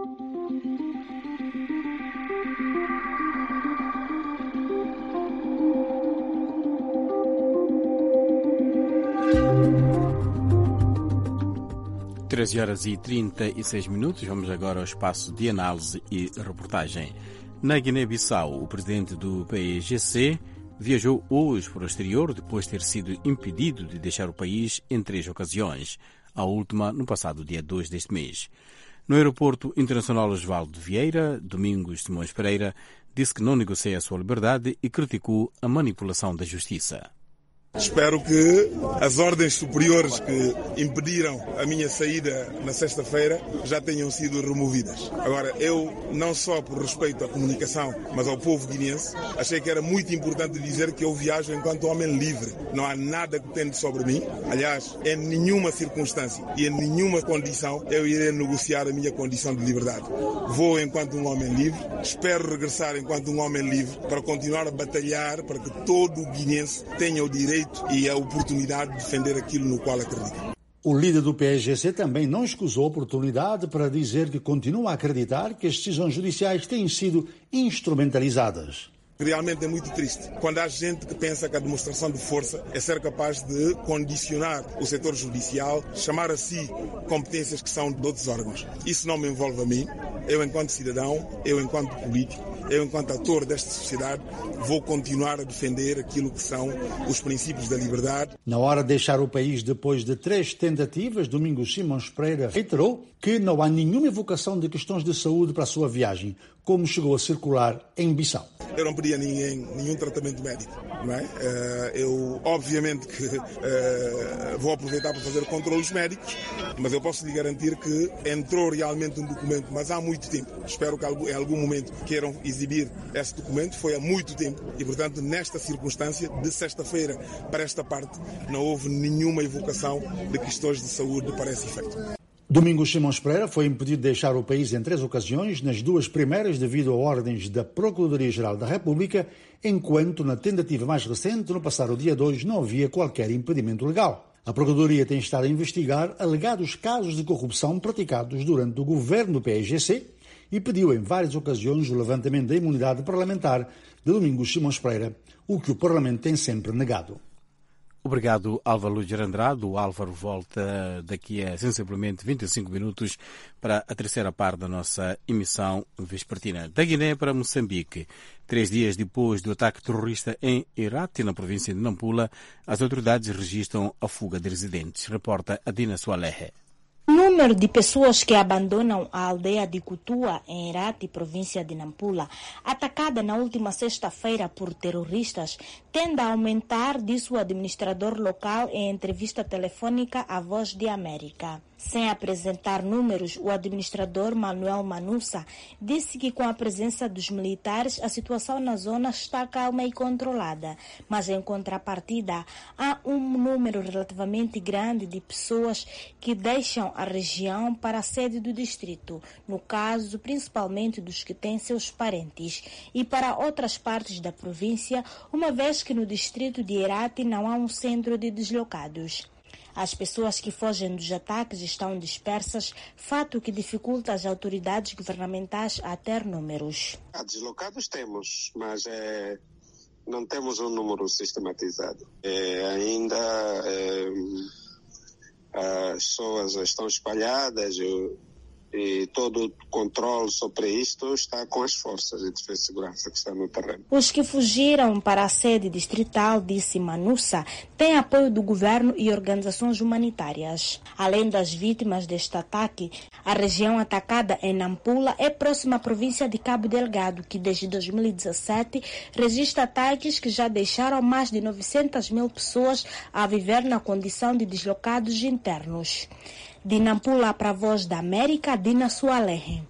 treze horas e trinta e seis minutos. Vamos agora ao espaço de análise e reportagem. Na Guiné-Bissau, o presidente do P A I G C viajou hoje para o exterior depois de ter sido impedido de deixar o país em três ocasiões, a última no passado dia dois deste mês. No aeroporto internacional Osvaldo Vieira, Domingos Simões Pereira disse que não negocia a sua liberdade e criticou a manipulação da justiça. Espero que as ordens superiores que impediram a minha saída na sexta-feira já tenham sido removidas. Agora, eu, não só por respeito à comunicação, mas ao povo guineense, achei que era muito importante dizer que eu viajo enquanto homem livre. Não há nada que pende sobre mim. Aliás, em nenhuma circunstância e em nenhuma condição eu irei negociar a minha condição de liberdade. Vou enquanto um homem livre, espero regressar enquanto um homem livre para continuar a batalhar para que todo o guineense tenha o direito e a oportunidade de defender aquilo no qual acredita. O líder do P A I G C também não escusou a oportunidade para dizer que continua a acreditar que as decisões judiciais têm sido instrumentalizadas. Realmente é muito triste quando há gente que pensa que a demonstração de força é ser capaz de condicionar o setor judicial, chamar a si competências que são de outros órgãos. Isso não me envolve a mim. Eu, enquanto cidadão, eu, enquanto político, eu, enquanto ator desta sociedade, vou continuar a defender aquilo que são os princípios da liberdade. Na hora de deixar o país depois de três tentativas, Domingos Simões Pereira reiterou que não há nenhuma evocação de questões de saúde para a sua viagem, como chegou a circular em Bissau. Eu não pedi a ninguém nenhum tratamento médico, não é? Eu, obviamente, que uh, vou aproveitar para fazer controlos médicos, mas eu posso lhe garantir que entrou realmente um documento, mas há muito tempo. Espero que em algum momento queiram exibir esse documento. Foi há muito tempo e, portanto, nesta circunstância, de sexta-feira para esta parte, não houve nenhuma evocação de questões de saúde para esse efeito. Domingos Simões Pereira foi impedido de deixar o país em três ocasiões, nas duas primeiras devido a ordens da Procuradoria-Geral da República, enquanto na tentativa mais recente, no passado dia dois, não havia qualquer impedimento legal. A Procuradoria tem estado a investigar alegados casos de corrupção praticados durante o governo do P A I G C e pediu em várias ocasiões o levantamento da imunidade parlamentar de Domingos Simões Pereira, o que o Parlamento tem sempre negado. Obrigado, Álvaro Luís Andrade. O Álvaro volta daqui a sensivelmente vinte e cinco minutos para a terceira parte da nossa emissão vespertina. Da Guiné para Moçambique. Três dias depois do ataque terrorista em Irati, na província de Nampula, as autoridades registram a fuga de residentes. Reporta Adina Soalehe. O número de pessoas que abandonam a aldeia de Kutua, em Irati, província de Nampula, atacada na última sexta-feira por terroristas, tende a aumentar, disse o administrador local em entrevista telefônica à Voz de América. Sem apresentar números, o administrador Manuel Manussa disse que com a presença dos militares a situação na zona está calma e controlada, mas em contrapartida há um número relativamente grande de pessoas que deixam a região região para a sede do distrito, no caso principalmente dos que têm seus parentes, e para outras partes da província, uma vez que no distrito de Herati não há um centro de deslocados. As pessoas que fogem dos ataques estão dispersas, fato que dificulta as autoridades governamentais a ter números. Ah, deslocados temos, mas é, não temos um número sistematizado. É, ainda é, as pessoas estão espalhadas e, e todo o controle sobre isto está com as forças de defesa e segurança que estão no terreno. Os que fugiram para a sede distrital, disse Manussa, têm apoio do governo e organizações humanitárias. Além das vítimas deste ataque, a região atacada em Nampula é próxima à província de Cabo Delgado, que desde dois mil e dezassete registra ataques que já deixaram mais de novecentas mil pessoas a viver na condição de deslocados internos. De Nampula para a Voz da América, Dina Sualehe.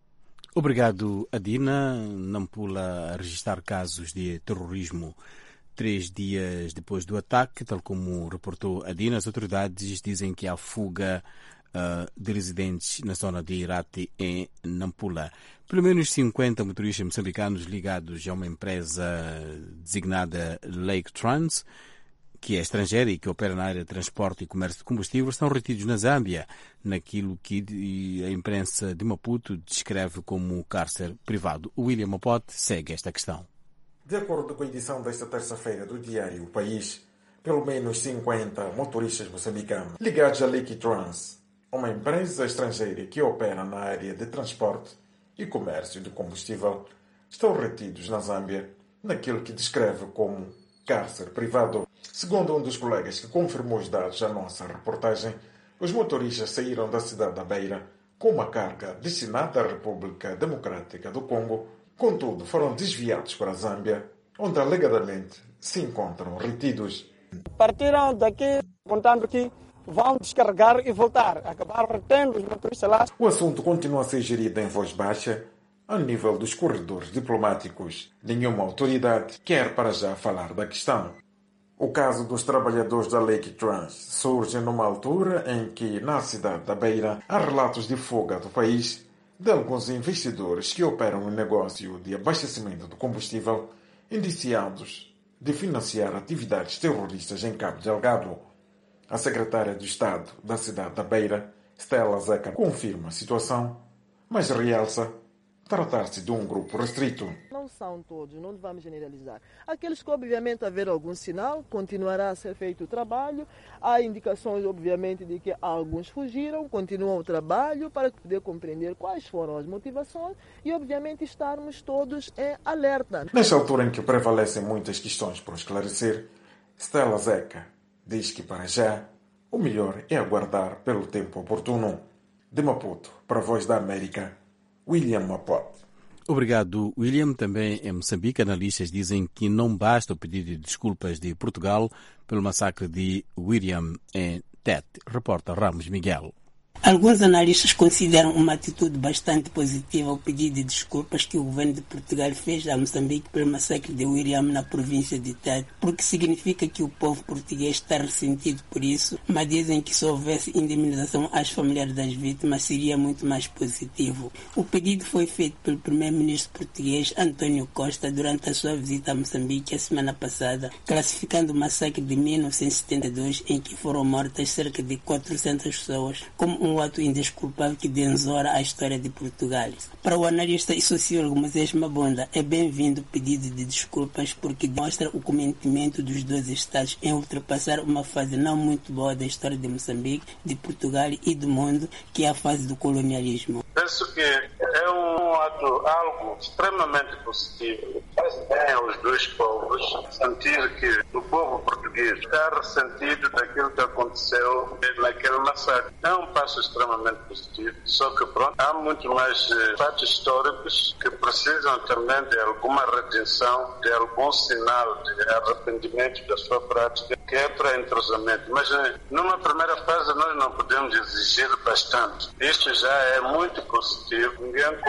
Obrigado, Adina. Nampula a registrar casos de terrorismo três dias depois do ataque, tal como reportou Adina. As autoridades dizem que há fuga uh, de residentes na zona de Herati, em Nampula. Pelo menos cinquenta motoristas moçambicanos ligados a uma empresa designada Lake Trans, que é estrangeira e que opera na área de transporte e comércio de combustíveis, estão retidos na Zâmbia, naquilo que a imprensa de Maputo descreve como cárcere privado. O William Mapote segue esta questão. De acordo com a edição desta terça-feira do diário O País, pelo menos cinquenta motoristas moçambicanos ligados à Lake Trans, uma empresa estrangeira que opera na área de transporte e comércio de combustível, estão retidos na Zâmbia, naquilo que descreve como cárcere privado. Segundo um dos colegas que confirmou os dados à nossa reportagem, os motoristas saíram da cidade da Beira com uma carga destinada à República Democrática do Congo, contudo foram desviados para a Zâmbia, onde alegadamente se encontram retidos. Partiram daqui contando que vão descarregar e voltar, acabaram retendo os motoristas lá. O assunto continua a ser gerido em voz baixa a nível dos corredores diplomáticos. Nenhuma autoridade quer para já falar da questão. O caso dos trabalhadores da Lake Trans surge numa altura em que, na cidade da Beira, há relatos de fuga do país de alguns investidores que operam no negócio de abastecimento de combustível, indiciados de financiar atividades terroristas em Cabo Delgado. A secretária de Estado da cidade da Beira, Stella Zeca, confirma a situação, mas realça tratar-se de um grupo restrito. Não são todos, não vamos generalizar. Aqueles que, obviamente, haver algum sinal, continuará a ser feito o trabalho. Há indicações, obviamente, de que alguns fugiram, continuam o trabalho para poder compreender quais foram as motivações e, obviamente, estarmos todos em alerta. Nesta altura em que prevalecem muitas questões por esclarecer, Stella Zeca diz que, para já, o melhor é aguardar pelo tempo oportuno. De Maputo, para a Voz da América, William Mapote. Obrigado, William. Também em Moçambique, analistas dizem que não basta o pedido de desculpas de Portugal pelo massacre de William em Tete. Repórter Ramos Miguel. Alguns analistas consideram uma atitude bastante positiva o pedido de desculpas que o governo de Portugal fez a Moçambique pelo massacre de William na província de Tete, porque significa que o povo português está ressentido por isso, mas dizem que se houvesse indemnização às famílias das vítimas seria muito mais positivo. O pedido foi feito pelo primeiro-ministro português António Costa durante a sua visita a Moçambique a semana passada, classificando o massacre de mil novecentos e setenta e dois, em que foram mortas cerca de quatrocentas pessoas, como um um ato indesculpável que denzora a história de Portugal. Para o analista e sociólogo Moisés Mabonda, é bem-vindo o pedido de desculpas porque demonstra o cometimento dos dois Estados em ultrapassar uma fase não muito boa da história de Moçambique, de Portugal e do mundo, que é a fase do colonialismo. Penso que é um ato, algo extremamente positivo. Faz bem aos dois povos sentir que o povo português está ressentido daquilo que aconteceu naquele massacre. É um passo extremamente positivo, só que pronto, há muito mais eh, fatos históricos que precisam também de alguma redenção, de algum sinal de arrependimento da sua prática, que é para entrosamento. Mas eh, numa primeira fase nós não podemos exigir bastante. Isto já é muito positivo. Ninguém coagiu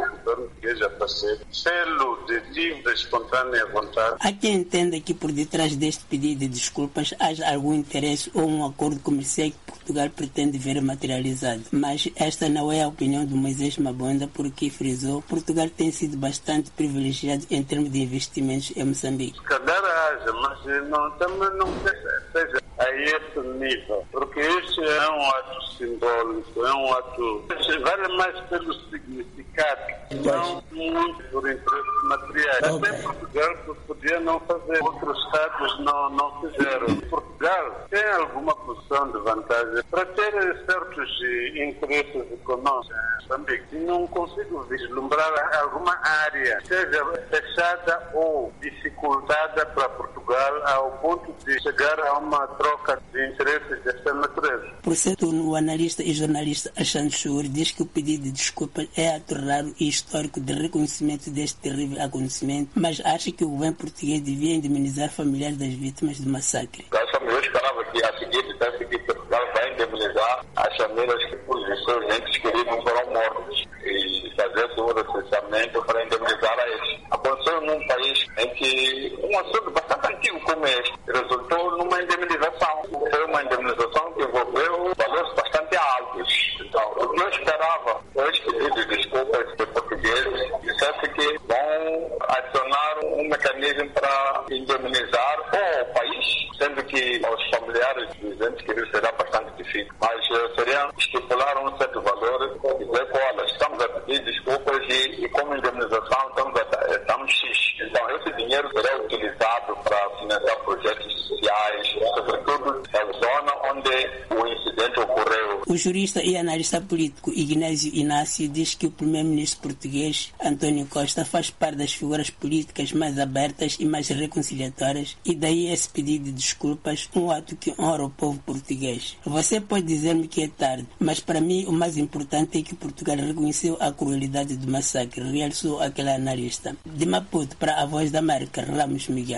o governo português a fazer pelo de livre e espontânea vontade. Há quem entenda que por detrás deste pedido de desculpas haja algum interesse ou um acordo comercial que Portugal pretende ver materializado. Mas esta não é a opinião do Moisés Mabonda, porque frisou que Portugal tem sido bastante privilegiado em termos de investimentos em Moçambique. Se calhar haja, mas não, também não seja a esse nível, porque este é um ato simbólico, é um ato que vale mais pelo significado, não muito por interesses materiais. Okay. Até Portugal podia não fazer, outros estados não, não fizeram. Portugal tem alguma posição de vantagem para ter certos interesses econômicos em Moçambique. Não consigo vislumbrar alguma área, seja fechada ou dificultada para Portugal ao ponto de chegar a uma troca de interesses desta natureza. Por certo, o analista e jornalista Ashan Chour diz que o pedido de desculpas é ato raro e histórico de reconhecimento deste terrível acontecimento, mas acha que o governo português devia indemnizar familiares das vítimas do massacre. Eu esperava que a seguir dissesse que Portugal vai indemnizar as famílias que por seus entes queridos foram mortos e fazer o recenseamento para indemnizar a eles. Aconteceu num país em que um assunto bastante antigo como este resultou numa indemnização. Foi uma indemnização que envolveu valores bastante altos. Então, o que eu esperava com este pedido de desculpas de portugueses dissesse que vão adicionar um mecanismo para indemnizar o país, sendo que aos familiares dos entes queridos será bastante difícil. Mas uh, seria estipular um certo valor e dizer que, olha, estamos a pedir desculpas e, e como indemnização estamos a estamos X. Então, esse dinheiro será utilizado para financiar projetos sociais, sobretudo na zona onde o incidente ocorreu. O jurista e analista político Ignazio Inácio diz que o primeiro-ministro português, António Costa, faz parte das figuras políticas mais abertas e mais reconciliatórias, e daí esse pedido de desculpas, um ato que honra o povo português. Você pode dizer-me que é tarde, mas para mim o mais importante é que Portugal reconheceu a crueldade do massacre, realçou aquele analista. De Maputo para a Voz da América, Ramos Miguel.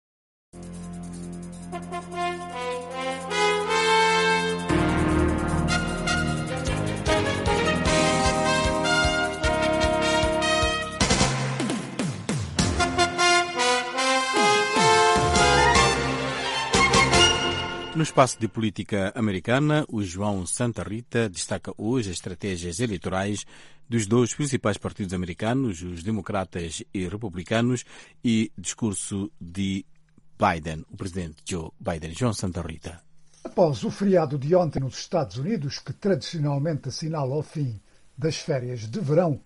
No espaço de política americana, o João Santa Rita destaca hoje as estratégias eleitorais dos dois principais partidos americanos, os democratas e republicanos, e discurso de Biden, o presidente Joe Biden. João Santa Rita. Após o feriado de ontem nos Estados Unidos, que tradicionalmente assinala o fim das férias de verão,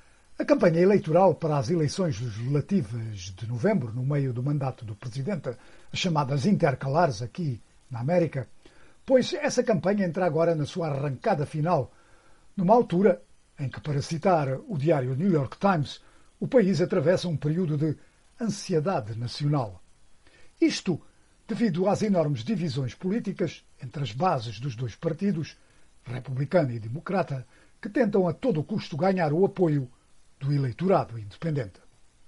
a campanha eleitoral para as eleições legislativas de novembro, no meio do mandato do presidente, as chamadas intercalares aqui na América, pois essa campanha entra agora na sua arrancada final, numa altura em que, para citar o diário New York Times, o país atravessa um período de ansiedade nacional. Isto devido às enormes divisões políticas entre as bases dos dois partidos, republicano e democrata, que tentam a todo custo ganhar o apoio do eleitorado independente.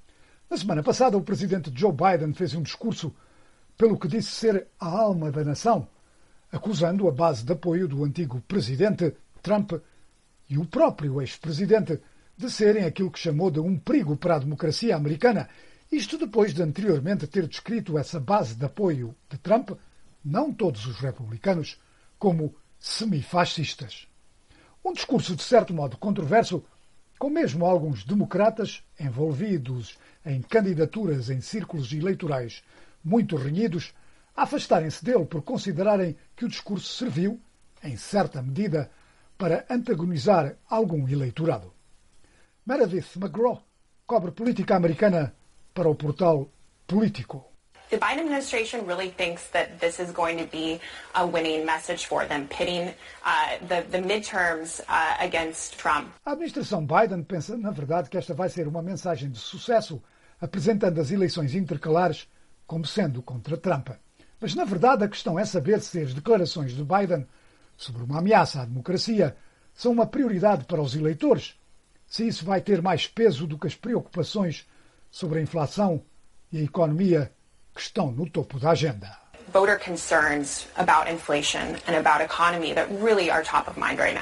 Na semana passada, o presidente Joe Biden fez um discurso pelo que disse ser a alma da nação, acusando a base de apoio do antigo presidente Trump e o próprio ex-presidente de serem aquilo que chamou de um perigo para a democracia americana, isto depois de anteriormente ter descrito essa base de apoio de Trump, não todos os republicanos, como semifascistas. Um discurso de certo modo controverso, com mesmo alguns democratas envolvidos em candidaturas em círculos eleitorais muito renhidos, a afastarem-se dele por considerarem que o discurso serviu, em certa medida, para antagonizar algum eleitorado. Meredith McGraw cobre política americana para o portal Político. The Biden administration really thinks that this is going to be a winning message for them, pitting uh, the, the midterms uh, against Trump. A administração Biden pensa, na verdade, que esta vai ser uma mensagem de sucesso, apresentando as eleições intercalares como sendo contra Trump. Mas, na verdade, a questão é saber se as declarações de Biden sobre uma ameaça à democracia são uma prioridade para os eleitores, se isso vai ter mais peso do que as preocupações sobre a inflação e a economia que estão no topo da agenda. Voter concerns about inflation and about economy that really are top of mind right now.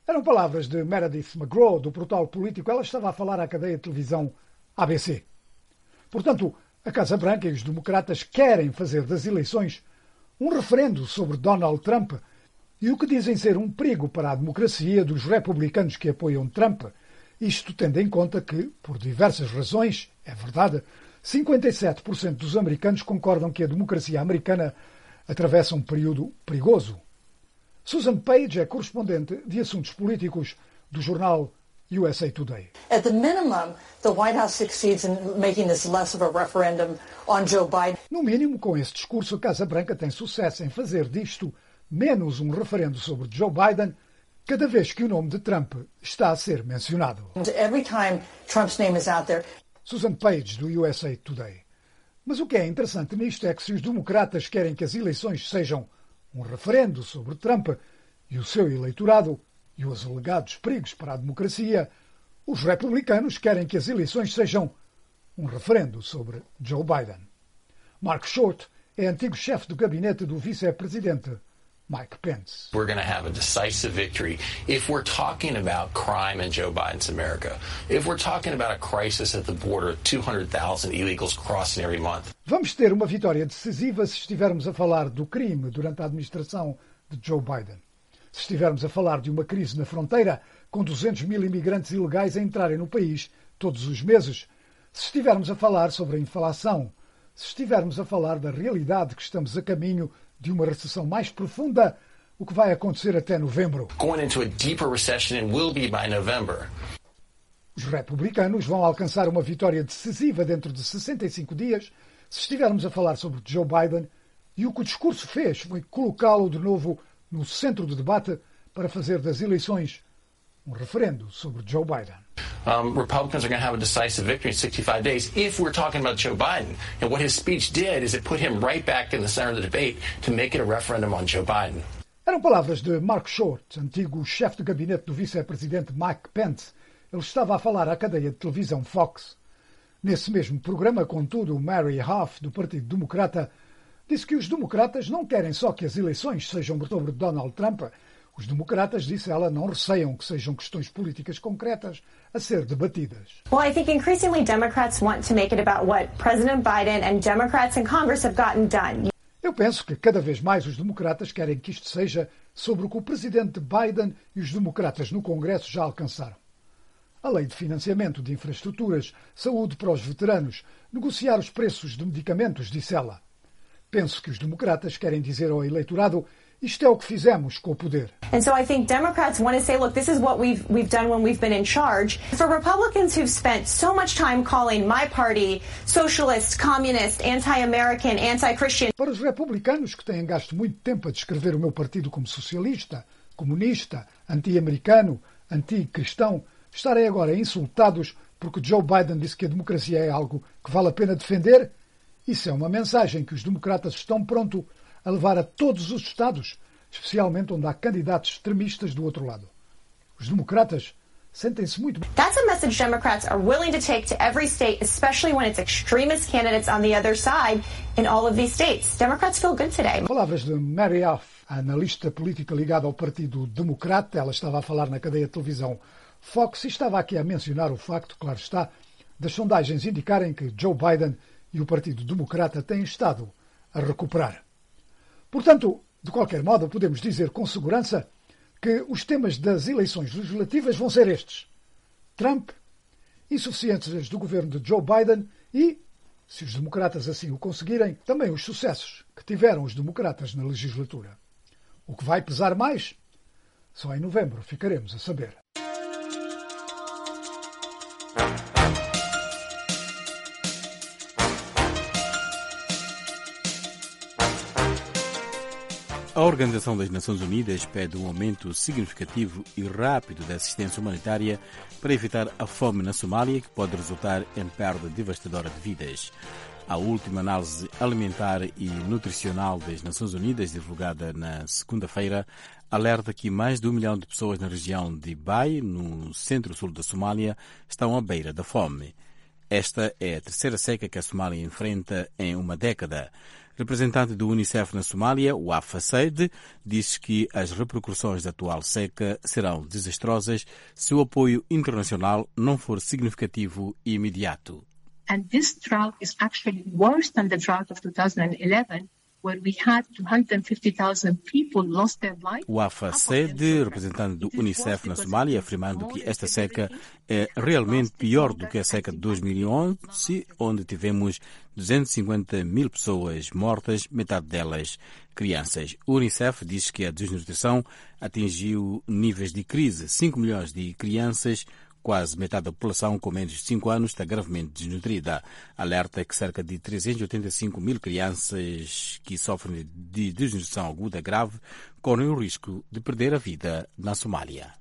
Eram palavras de Meredith McGraw, do portal político. Ela estava a falar à cadeia de televisão A B C. Portanto, a Casa Branca e os democratas querem fazer das eleições um referendo sobre Donald Trump e o que dizem ser um perigo para a democracia dos republicanos que apoiam Trump. Isto tendo em conta que, por diversas razões, é verdade, cinquenta e sete por cento dos americanos concordam que a democracia americana atravessa um período perigoso. Susan Page é correspondente de assuntos políticos do jornal U S A Today. At the minimum, the White House succeeds in making this less of a referendum on Joe Biden. No mínimo, com esse discurso, a Casa Branca tem sucesso em fazer disto menos um referendo sobre Joe Biden cada vez que o nome de Trump está a ser mencionado. Every time Trump's name is out there. Susan Page, do U S A Today. Mas o que é interessante nisto é que se os democratas querem que as eleições sejam um referendo sobre Trump e o seu eleitorado e os alegados perigos para a democracia, os republicanos querem que as eleições sejam um referendo sobre Joe Biden. Mark Short é antigo chefe do gabinete do vice-presidente Mike Pence. We're going to have a decisive victory if we're talking about crime in Joe Biden's America. If we're talking about a crisis at the border, two hundred thousand illegals crossing every month. Vamos ter uma vitória decisiva se estivermos a falar do crime durante a administração de Joe Biden. Se estivermos a falar de uma crise na fronteira, com duzentos mil imigrantes ilegais a entrarem no país todos os meses. Se estivermos a falar sobre a inflação. Se estivermos a falar da realidade que estamos a caminho de uma recessão mais profunda, o que vai acontecer até novembro. Going into a deeper recession and will be by November. Os republicanos vão alcançar uma vitória decisiva dentro de sessenta e cinco dias se estivermos a falar sobre Joe Biden, e o que o discurso fez foi colocá-lo de novo no centro do debate para fazer das eleições um referendo sobre Joe Biden. Um, Republicans are going to have a decisive victory in sixty-five days if we're talking about Joe Biden. And what his speech did is it put him right back in the center of the debate to make it a referendum on Joe Biden. Eram palavras de Mark Short, antigo chefe de gabinete do vice-presidente Mike Pence. Ele estava a falar à cadeia de televisão Fox. Nesse mesmo programa, contudo, Mary Huff, do Partido Democrata, disse que os democratas não querem só que as eleições sejam sobre Donald Trump. Os democratas, disse ela, não receiam que sejam questões políticas concretas a ser debatidas. Well, I think increasingly Democrats want to make it about what President Biden and Democrats in Congress have gotten done. Eu penso que cada vez mais os democratas querem que isto seja sobre o que o presidente Biden e os democratas no Congresso já alcançaram. A lei de financiamento de infraestruturas, saúde para os veteranos, negociar os preços de medicamentos, disse ela. Penso que os democratas querem dizer ao eleitorado: isto é o que fizemos com o poder. And so I think Democrats want to say, look, this is what we've we've done when we've been in charge. For Republicans who've spent so much time calling my party socialist, communist, anti-American, anti-Christian. Para os republicanos que têm gasto muito tempo a descrever o meu partido como socialista, comunista, anti-americano, anti-cristão, estarem agora insultados porque Joe Biden disse que a democracia é algo que vale a pena defender? Isso é uma mensagem que os democratas estão prontos a levar a todos os estados, especialmente onde há candidatos extremistas do outro lado. Os democratas sentem-se muito bem. That's a message Democrats are willing to take to every state, especially when it's extremist candidates on the other side in all of these states. Democrats feel good today. Palavras de Mary Huff, a analista política ligada ao Partido Democrata. Ela estava a falar na cadeia de televisão Fox e estava aqui a mencionar o facto, claro está, das sondagens indicarem que Joe Biden e o Partido Democrata têm estado a recuperar. Portanto, de qualquer modo, podemos dizer com segurança que os temas das eleições legislativas vão ser estes: Trump, insuficiências do governo de Joe Biden e, se os democratas assim o conseguirem, também os sucessos que tiveram os democratas na legislatura. O que vai pesar mais? Só em novembro ficaremos a saber. A Organização das Nações Unidas pede um aumento significativo e rápido da assistência humanitária para evitar a fome na Somália, que pode resultar em perda devastadora de vidas. A última análise alimentar e nutricional das Nações Unidas, divulgada na segunda-feira, alerta que mais de um milhão de pessoas na região de Bai, no centro-sul da Somália, estão à beira da fome. Esta é a terceira seca que a Somália enfrenta em uma década. Representante do Unicef na Somália, Wafa Said, disse que as repercussões da atual seca serão desastrosas se o apoio internacional não for significativo e imediato. And this drought is actually worse than the drought of two thousand eleven, where we had two hundred fifty thousand people lost their lives. Wafa Said, representante do Unicef na Somália, afirmando que esta seca é realmente pior do que a seca de dois mil e onze, onde tivemos duzentas e cinquenta mil pessoas mortas, metade delas crianças. O Unicef diz que a desnutrição atingiu níveis de crise. cinco milhões de crianças, quase metade da população com menos de cinco anos, está gravemente desnutrida. Alerta que cerca de trezentas e oitenta e cinco mil crianças que sofrem de desnutrição aguda grave correm o risco de perder a vida na Somália.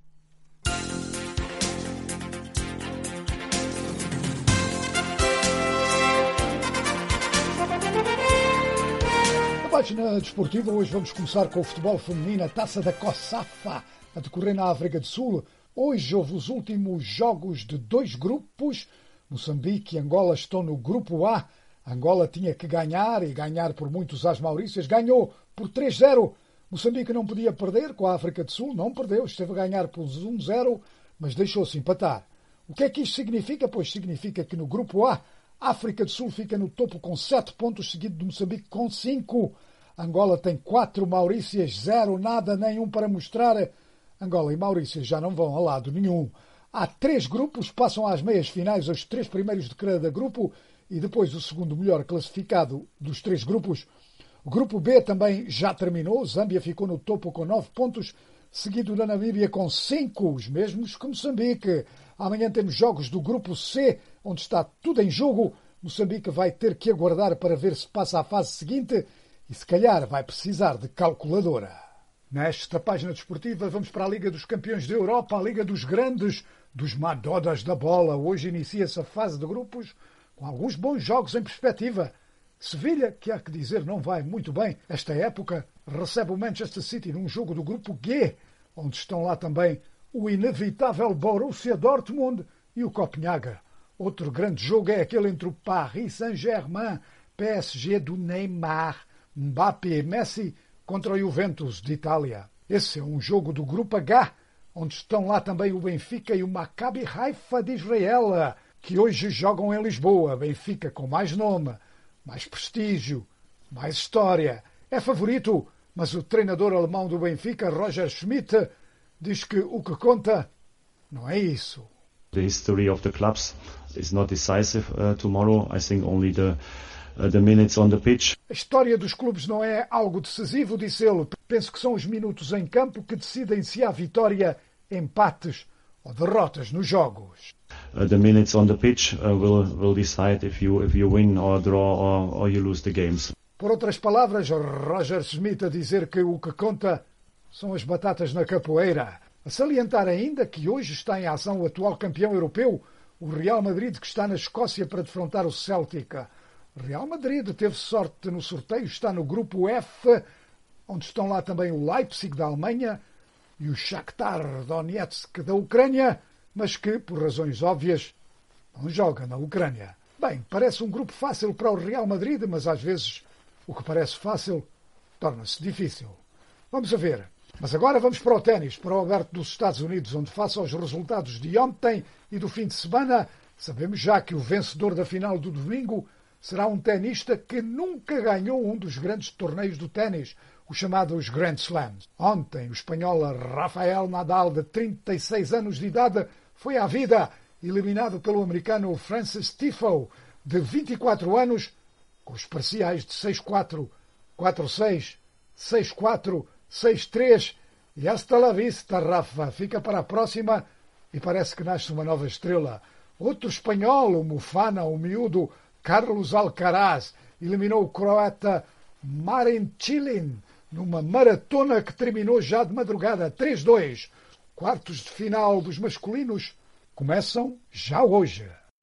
Na página desportiva, hoje vamos começar com o futebol feminino, a Taça da COSAFA, a decorrer na África do Sul. Hoje houve os últimos jogos de dois grupos. Moçambique e Angola estão no grupo A. Angola tinha que ganhar e ganhar por muitos às Maurícias. Ganhou por três a zero. Moçambique não podia perder com a África do Sul. Não perdeu. Esteve a ganhar por um a zero, mas deixou-se empatar. O que é que isto significa? Pois significa que no grupo A, a África do Sul fica no topo com sete pontos, seguido de Moçambique com cinco. Angola tem quatro, Maurícias zero, nada, nenhum para mostrar. Angola e Maurícias já não vão a lado nenhum. Há três grupos, passam às meias finais os três primeiros de cada grupo e depois o segundo melhor classificado dos três grupos. O grupo B também já terminou. Zâmbia ficou no topo com nove pontos, seguido da Namíbia com cinco, os mesmos que Moçambique. Amanhã temos jogos do grupo C, onde está tudo em jogo. Moçambique vai ter que aguardar para ver se passa à fase seguinte e se calhar vai precisar de calculadora. Nesta página desportiva vamos para a Liga dos Campeões da Europa, a Liga dos Grandes, dos Madodas da Bola. Hoje inicia-se a fase de grupos com alguns bons jogos em perspectiva. Sevilha, que há que dizer não vai muito bem esta época, recebe o Manchester City num jogo do grupo G, onde estão lá também o inevitável Borussia Dortmund e o Copenhague. Outro grande jogo é aquele entre o Paris Saint-Germain, P S G do Neymar, Mbappé e Messi, contra o Juventus de Itália. Esse é um jogo do Grupo H, onde estão lá também o Benfica e o Maccabi Haifa de Israel, que hoje jogam em Lisboa. Benfica com mais nome, mais prestígio, mais história. É favorito, mas o treinador alemão do Benfica, Roger Schmidt, diz que o que conta não é isso. The history of the clubs is not decisive uh, tomorrow. I think only the uh, the minutes on the pitch. A história dos clubes não é algo decisivo, disse ele. Penso que são os minutos em campo que decidem se há vitória, empates ou derrotas nos jogos. Uh, the minutes on the pitch uh, will will decide if you if you win or draw or, or you lose the games. Por outras palavras, Roger Schmidt a dizer que o que conta são as batatas na capoeira. A salientar ainda que hoje está em ação o atual campeão europeu, o Real Madrid, que está na Escócia para defrontar o Celtic. Real Madrid teve sorte no sorteio, está no grupo F, onde estão lá também o Leipzig da Alemanha e o Shakhtar Donetsk da Ucrânia, mas que, por razões óbvias, não joga na Ucrânia. Bem, parece um grupo fácil para o Real Madrid, mas às vezes o que parece fácil torna-se difícil. Vamos a ver. Mas agora vamos para o ténis, para o Aberto dos Estados Unidos, onde, face aos resultados de ontem e do fim de semana, sabemos já que o vencedor da final do domingo será um tenista que nunca ganhou um dos grandes torneios do ténis, os chamados Grand Slams. Ontem, o espanhol Rafael Nadal, de trinta e seis anos de idade, foi à vida, eliminado pelo americano Francis Tiafoe, de vinte e quatro anos, com os parciais de seis quatro, quatro seis, seis quatro, seis três e hasta la vista, Rafa. Fica para a próxima e parece que nasce uma nova estrela. Outro espanhol, o Mufana, o miúdo Carlos Alcaraz, eliminou o croata Marin Cilic numa maratona que terminou já de madrugada, três dois. Quartos de final dos masculinos começam já hoje.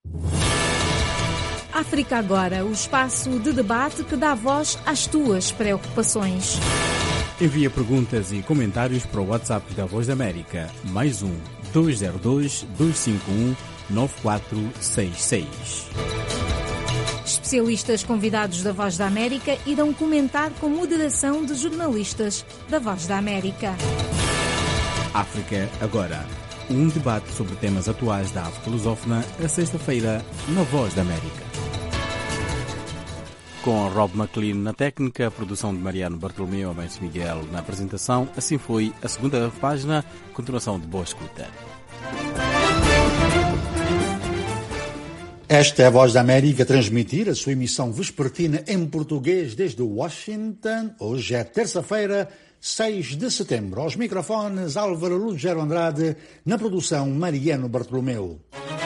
África Agora, o espaço de debate que dá voz às tuas preocupações. Envia perguntas e comentários para o WhatsApp da Voz da América, mais um dois zero dois, dois cinco um, nove quatro seis seis. Especialistas convidados da Voz da América irão comentar com moderação de jornalistas da Voz da América. África Agora. Um debate sobre temas atuais da África lusófona, a sexta-feira, na Voz da América. Com Rob McLean na técnica, a produção de Mariano Bartolomeu Mendes Miguel na apresentação. Assim foi a segunda página, continuação de boa escuta. Esta é a Voz da América a transmitir a sua emissão vespertina em português desde Washington. Hoje é terça-feira, seis de setembro. Aos microfones, Álvaro Lugero Andrade, na produção Mariano Bartolomeu.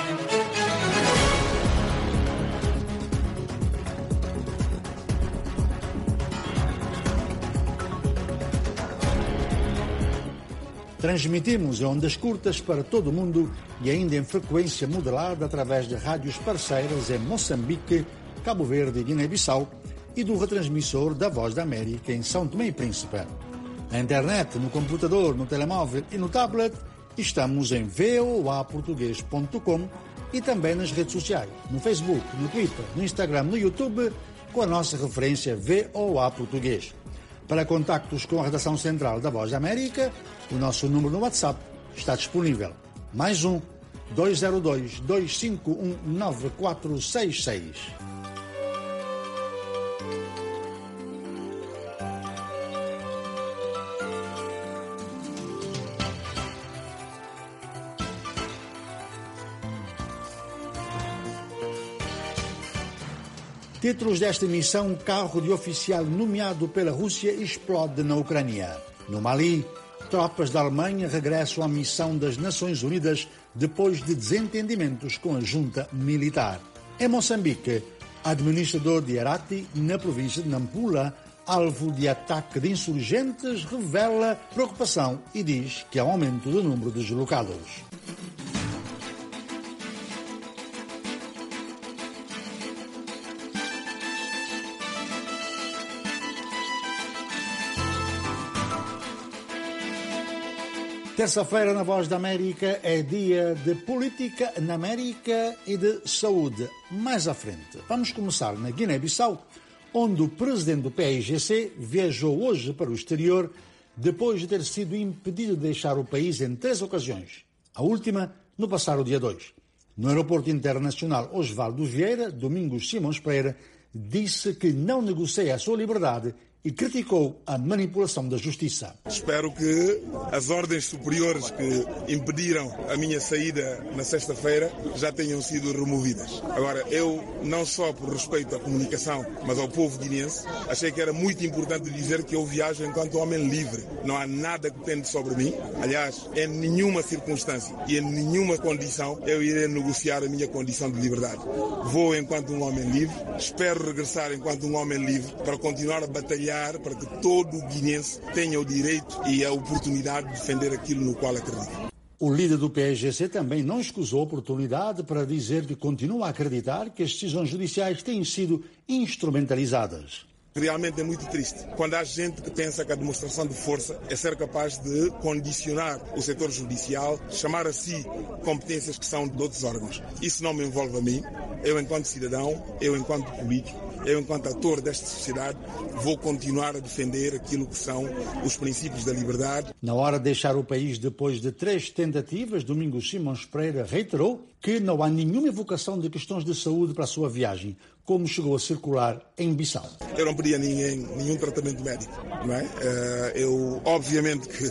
Transmitimos em ondas curtas para todo o mundo e ainda em frequência modulada através de rádios parceiras em Moçambique, Cabo Verde e Guiné-Bissau e do retransmissor da Voz da América em São Tomé e Príncipe. Na internet, no computador, no telemóvel e no tablet, estamos em v o a português ponto com e também nas redes sociais, no Facebook, no Twitter, no Instagram, no YouTube, com a nossa referência V O A Português. Para contactos com a redação central da Voz da América, o nosso número no WhatsApp está disponível. Mais um, dois zero dois, dois cinco um, nove quatro seis seis. Títulos desta emissão: carro de oficial nomeado pela Rússia explode na Ucrânia. No Mali, tropas da Alemanha regressam à missão das Nações Unidas depois de desentendimentos com a junta militar. Em Moçambique, administrador de Herati, na província de Nampula, alvo de ataque de insurgentes, revela preocupação e diz que há um aumento do número de deslocados. Terça-feira na Voz da América é dia de política na América e de saúde. Mais à frente, vamos começar na Guiné-Bissau, onde o presidente do P A I G C viajou hoje para o exterior depois de ter sido impedido de deixar o país em três ocasiões. A última no passado dia dois. No aeroporto internacional Osvaldo Vieira, Domingos Simões Pereira disse que não negocia a sua liberdade e criticou a manipulação da justiça. Espero que as ordens superiores que impediram a minha saída na sexta-feira já tenham sido removidas. Agora, eu, não só por respeito à comunicação, mas ao povo guineense, achei que era muito importante dizer que eu viajo enquanto homem livre. Não há nada que pende sobre mim. Aliás, em nenhuma circunstância e em nenhuma condição eu irei negociar a minha condição de liberdade. Vou enquanto um homem livre, espero regressar enquanto um homem livre para continuar a batalhar para que todo o guineense tenha o direito e a oportunidade de defender aquilo no qual acredita. O líder do P A I G C também não escusou a oportunidade para dizer que continua a acreditar que as decisões judiciais têm sido instrumentalizadas. Realmente é muito triste quando há gente que pensa que a demonstração de força é ser capaz de condicionar o setor judicial, chamar a si competências que são de outros órgãos. Isso não me envolve a mim. Eu, enquanto cidadão, eu, enquanto político, eu, enquanto ator desta sociedade, vou continuar a defender aquilo que são os princípios da liberdade. Na hora de deixar o país depois de três tentativas, Domingos Simões Pereira reiterou que não há nenhuma evocação de questões de saúde para a sua viagem, como chegou a circular em Bissau. Eu não pedi a ninguém nenhum tratamento médico, não é? Eu, obviamente, que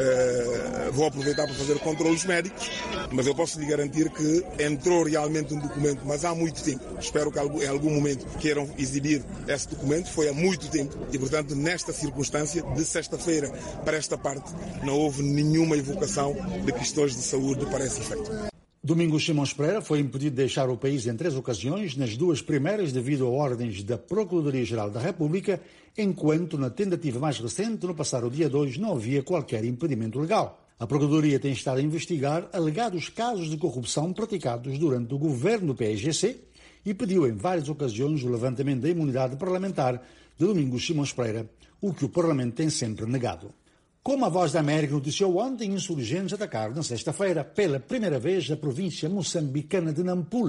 uh, vou aproveitar para fazer controlos médicos, mas eu posso lhe garantir que entrou realmente um documento, mas há muito tempo. Espero que em algum momento queiram exibir esse documento, foi há muito tempo e, portanto, nesta circunstância, de sexta-feira para esta parte, não houve nenhuma evocação de questões de saúde para esse efeito. Domingos Simões Pereira foi impedido de deixar o país em três ocasiões, nas duas primeiras devido a ordens da Procuradoria-Geral da República, enquanto na tentativa mais recente, no passado dia dois, não havia qualquer impedimento legal. A Procuradoria tem estado a investigar alegados casos de corrupção praticados durante o governo do P A I G C e pediu em várias ocasiões o levantamento da imunidade parlamentar de Domingos Simões Pereira, o que o Parlamento tem sempre negado. Como a Voz da América noticiou ontem, insurgentes atacaram na sexta-feira, pela primeira vez, a província moçambicana de Nampula.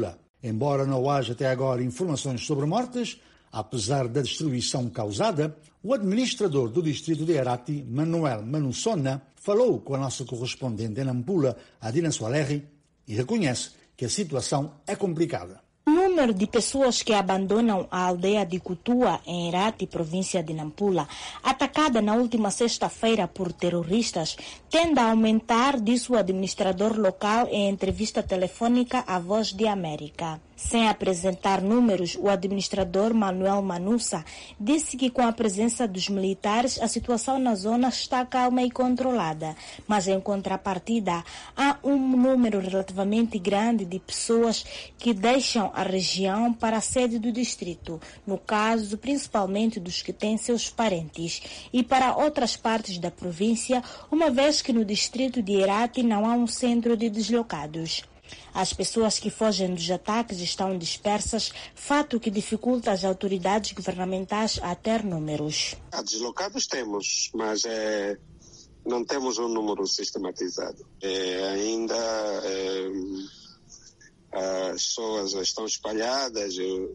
Embora não haja até agora informações sobre mortes, apesar da destruição causada, o administrador do distrito de Herati, Manuel Manussona, falou com a nossa correspondente em Nampula, Adina Soalerri, e reconhece que a situação é complicada. O número de pessoas que abandonam a aldeia de Cutua, em Herati, província de Nampula, atacada na última sexta-feira por terroristas, tende a aumentar, disse o administrador local em entrevista telefônica à Voz de América. Sem apresentar números, o administrador Manuel Manussa disse que com a presença dos militares a situação na zona está calma e controlada, mas em contrapartida há um número relativamente grande de pessoas que deixam a região para a sede do distrito, no caso principalmente dos que têm seus parentes, e para outras partes da província, uma vez que no distrito de Herati não há um centro de deslocados. As pessoas que fogem dos ataques estão dispersas, fato que dificulta as autoridades governamentais a ter números. Há deslocados temos, mas é, não temos um número sistematizado. É, ainda é, as pessoas estão espalhadas e,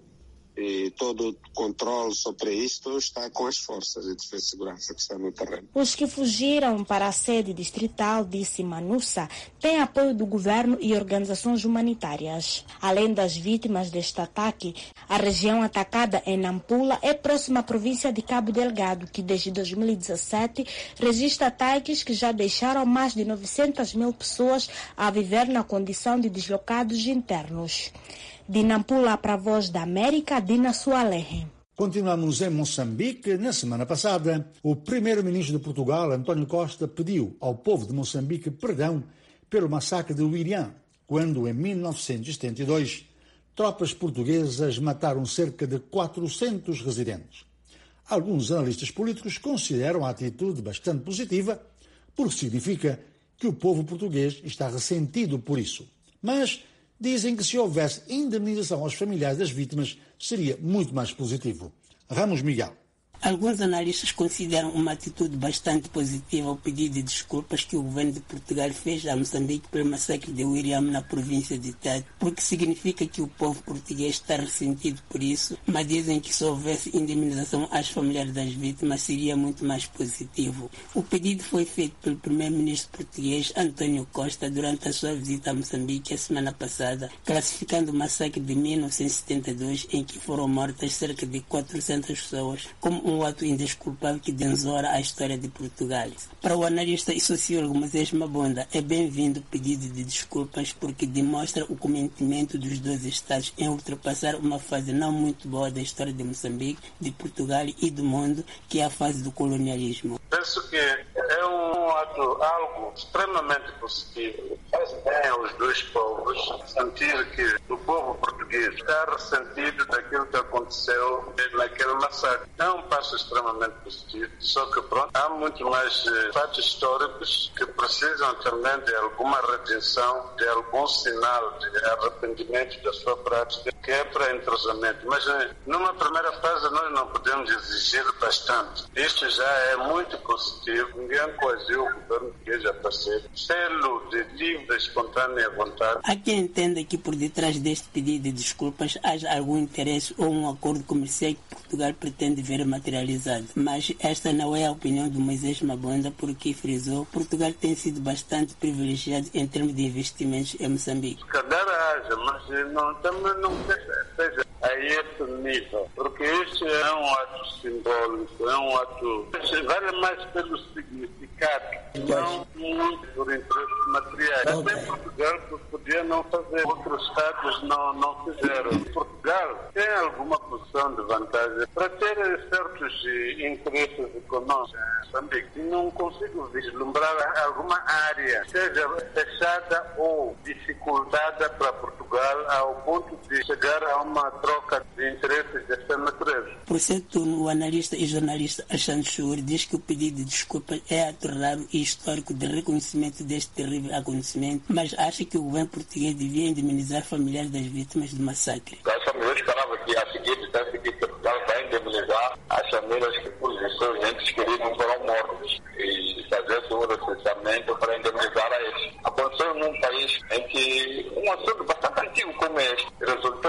e todo o controle sobre isto está com as forças de defesa e segurança que estão no terreno. Os que fugiram para a sede distrital, disse Manussa, têm apoio do governo e organizações humanitárias. Além das vítimas deste ataque, a região atacada em Nampula é próxima à província de Cabo Delgado, que desde dois mil e dezessete registra ataques que já deixaram mais de novecentas mil pessoas a viver na condição de deslocados internos. De Nampula para a Voz da América, Dina Soalerri. Continuamos em Moçambique. Na semana passada, o primeiro-ministro de Portugal, António Costa, pediu ao povo de Moçambique perdão pelo massacre de Wirian, quando, em mil novecentos e setenta e dois, tropas portuguesas mataram cerca de quatrocentos residentes. Alguns analistas políticos consideram a atitude bastante positiva, porque significa que o povo português está ressentido por isso. Mas dizem que se houvesse indemnização aos familiares das vítimas, seria muito mais positivo. Ramos Miguel. Alguns analistas consideram uma atitude bastante positiva o pedido de desculpas que o governo de Portugal fez a Moçambique pelo massacre de Wiriam na província de Tete, porque significa que o povo português está ressentido por isso, mas dizem que se houvesse indemnização às familiares das vítimas seria muito mais positivo. O pedido foi feito pelo primeiro-ministro português António Costa durante a sua visita a Moçambique a semana passada, classificando o massacre de mil novecentos e setenta e dois, em que foram mortas cerca de quatrocentas pessoas, como um ato indesculpável que desonra a história de Portugal. Para o analista e sociólogo Moisés Mabonda, é bem-vindo o pedido de desculpas porque demonstra o comprometimento dos dois Estados em ultrapassar uma fase não muito boa da história de Moçambique, de Portugal e do mundo, que é a fase do colonialismo. Penso que é um ato, algo extremamente positivo. Faz bem aos dois povos sentir que o povo português está ressentido daquilo que aconteceu naquele massacre. É um passo extremamente positivo, só que pronto, há muito mais eh, fatos históricos que precisam também de alguma redenção, de algum sinal de arrependimento da sua prática, que é para entrosamento. Mas eh, numa primeira fase nós não podemos exigir bastante. Isto já é muito positivo, ninguém coagiu o governo português a fazer. Selo de livre, espontânea vontade. Há quem entenda que por detrás deste pedido de desculpas haja algum interesse ou um acordo comercial que Portugal pretende ver materializado. Mas esta não é a opinião do Moisés Mabonda, porque frisou Portugal tem sido bastante privilegiado em termos de investimentos em Moçambique. Calhar haja, mas não, também não seja a esse nível, porque isto é um ato simbólico, é um ato que vale mais pelo significado, não muito por interesses materiais. Okay. Até Portugal podia não fazer, outros estados não, não fizeram. Portugal tem alguma posição de vantagem para ter certos interesses econômicos em Moçambique. Não consigo vislumbrar alguma área, seja fechada ou dificultada para Portugal ao ponto de chegar a uma troca de interesses dessa natureza. Por seu turno, o analista e jornalista Alexandre Churi diz que o pedido de desculpas é ato raro e histórico de reconhecimento deste terrível acontecimento, mas acha que o governo português devia indemnizar familiares das vítimas do massacre. Eu esperava que a seguir dissesse que Portugal vai indemnizar as famílias que por seus entes queridos foram mortos e fazer todo o recenseamento para indemnizar a eles. Aconteceu num país em que um assunto bastante antigo como este resultou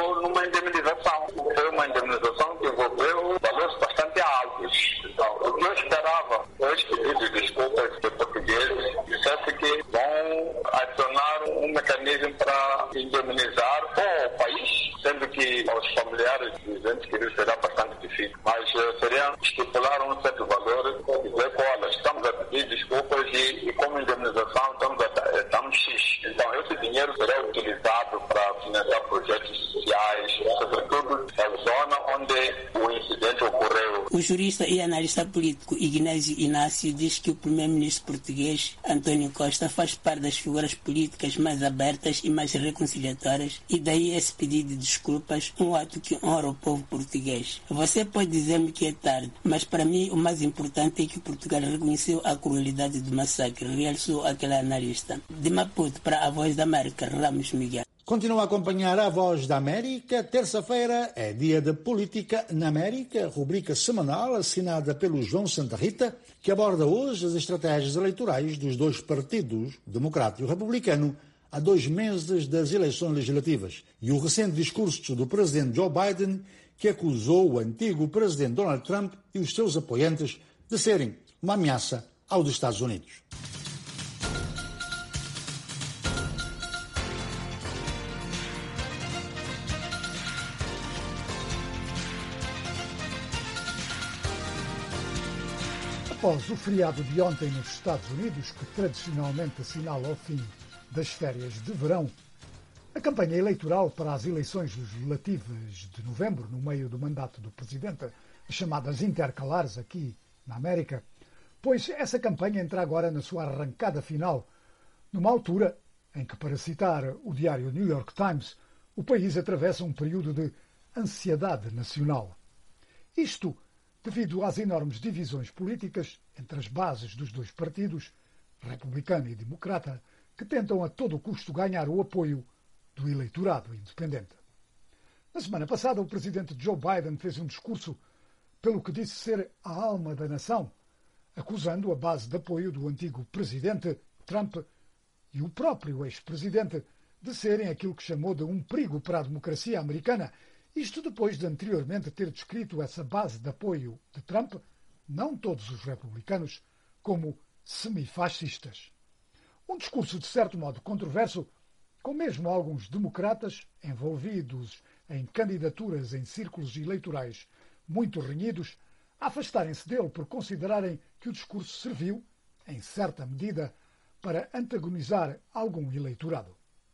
como indemnização estamos, a, estamos X. Então, esse dinheiro será utilizado para financiar projetos sociais, sobretudo na zona onde o incidente ocorreu. O jurista e analista político Ignazio Inácio diz que o primeiro-ministro português, António Costa, faz parte das figuras políticas mais abertas e mais reconciliatórias, e daí esse pedido de desculpas, um ato que honra o povo português. Você pode dizer-me que é tarde, mas para mim o mais importante é que Portugal reconheceu a crueldade do massacre, realçou aquele analista. De Maputo para a Voz da América, Ramos Miguel. Continua a acompanhar a Voz da América. Terça-feira é dia de Política na América, rubrica semanal assinada pelo João Santa Rita, que aborda hoje as estratégias eleitorais dos dois partidos, democrata e republicano, há dois meses das eleições legislativas, e o recente discurso do presidente Joe Biden, que acusou o antigo presidente Donald Trump e os seus apoiantes de serem uma ameaça aos Estados Unidos. Após o feriado de ontem nos Estados Unidos, que tradicionalmente assinala o fim das férias de verão, a campanha eleitoral para as eleições legislativas de novembro, no meio do mandato do presidente, as chamadas intercalares aqui na América, pois essa campanha entra agora na sua arrancada final, numa altura em que, para citar o diário New York Times, o país atravessa um período de ansiedade nacional. Isto devido às enormes divisões políticas entre as bases dos dois partidos, republicano e democrata, que tentam a todo custo ganhar o apoio do eleitorado independente. Na semana passada, o presidente Joe Biden fez um discurso pelo que disse ser a alma da nação, acusando a base de apoio do antigo presidente Trump e o próprio ex-presidente de serem aquilo que chamou de um perigo para a democracia americana. Isto depois de anteriormente ter descrito essa base de apoio de Trump, não todos os republicanos, como semifascistas. Um discurso de certo modo controverso, com mesmo alguns democratas envolvidos em candidaturas em círculos eleitorais muito renhidos, a afastarem-se dele por considerarem que o discurso serviu, em certa medida, para antagonizar algum eleitorado.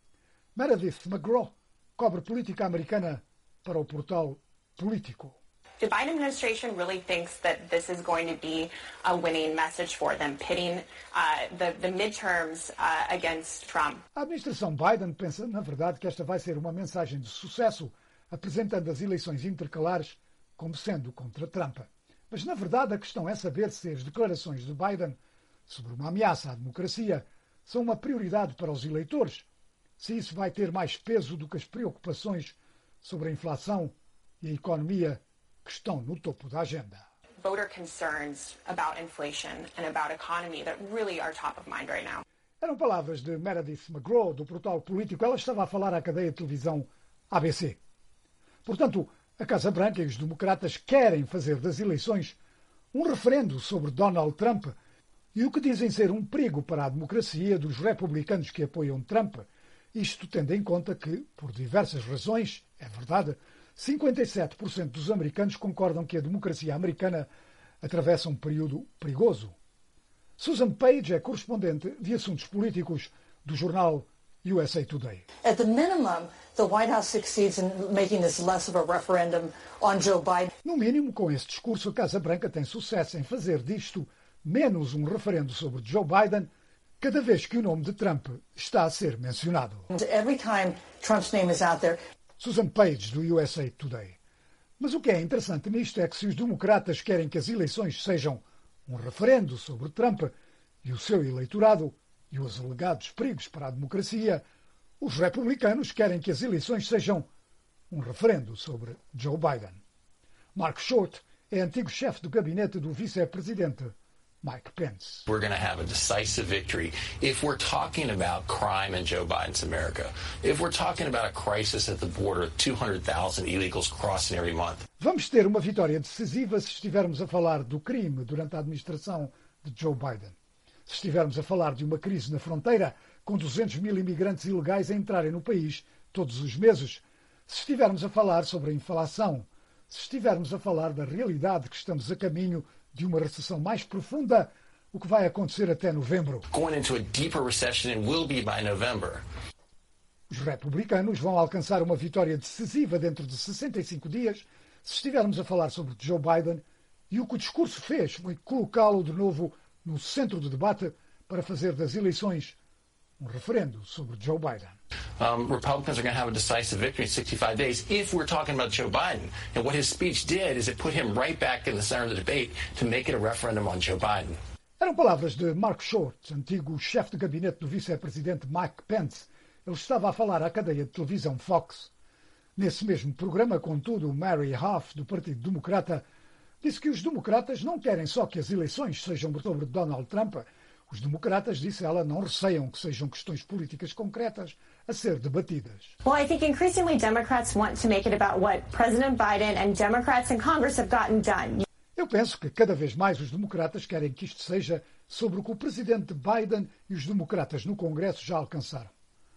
Meredith McGraw cobre política americana para o portal Político. The Biden administration really thinks that this is going to be a winning message for them, pitting uh, the, the midterms uh, against Trump. A administração Biden pensa, na verdade, que esta vai ser uma mensagem de sucesso, apresentando as eleições intercalares como sendo contra Trump. Mas, na verdade, a questão é saber se as declarações de Biden sobre uma ameaça à democracia são uma prioridade para os eleitores, se isso vai ter mais peso do que as preocupações sobre a inflação e a economia que estão no topo da agenda. Voter concerns about inflation and about economy that really are top of mind right now. Eram palavras de Meredith McGraw, do portal Político. Ela estava a falar à cadeia de televisão A B C. Portanto, a Casa Branca e os democratas querem fazer das eleições um referendo sobre Donald Trump e o que dizem ser um perigo para a democracia dos republicanos que apoiam Trump. Isto tendo em conta que, por diversas razões, é verdade, cinquenta e sete por cento dos americanos concordam que a democracia americana atravessa um período perigoso. Susan Page é correspondente de assuntos políticos do jornal U S A Today. At the minimum, the White House succeeds in making this less of a referendum on Joe Biden. No mínimo, com esse discurso, a Casa Branca tem sucesso em fazer disto menos um referendo sobre Joe Biden cada vez que o nome de Trump está a ser mencionado. Every time Trump's name is out there. Susan Page, do U S A Today. Mas o que é interessante nisto é que se os democratas querem que as eleições sejam um referendo sobre Trump e o seu eleitorado e os alegados perigos para a democracia, os republicanos querem que as eleições sejam um referendo sobre Joe Biden. Mark Short é antigo chefe do gabinete do vice-presidente Mike Pence. We're going to have a decisive victory if we're talking about crime in Joe Biden's America. If we're talking about a crisis at the border, two hundred thousand illegals crossing every month. Vamos ter uma vitória decisiva se estivermos a falar do crime durante a administração de Joe Biden. Se estivermos a falar de uma crise na fronteira, com duzentos mil imigrantes ilegais a entrarem no país todos os meses. Se estivermos a falar sobre a inflação. Se estivermos a falar da realidade que estamos a caminho de uma recessão mais profunda, o que vai acontecer até novembro. Going into a deeper recession and will be by November. Os republicanos vão alcançar uma vitória decisiva dentro de sessenta e cinco dias se estivermos a falar sobre Joe Biden, e o que o discurso fez foi colocá-lo de novo no centro do debate para fazer das eleições um referendo sobre Joe Biden. Um, Republicans are going to have a decisive victory in sixty-five days if we're talking about Joe Biden. And what his speech did is it put him right back in the center of the debate to make it a referendum on Joe Biden. Eram palavras de Mark Short, antigo chefe de gabinete do vice-presidente Mike Pence. Ele estava a falar à cadeia de televisão Fox. Nesse mesmo programa, contudo, Mary Huff, do Partido Democrata, disse que os democratas não querem só que as eleições sejam sobre Donald Trump. Os democratas, disse ela, não receiam que sejam questões políticas concretas a ser debatidas. Well, I think increasingly Democrats want to make it about what President Biden and Democrats in Congress have gotten done. Eu penso que cada vez mais os democratas querem que isto seja sobre o que o presidente Biden e os democratas no Congresso já alcançaram.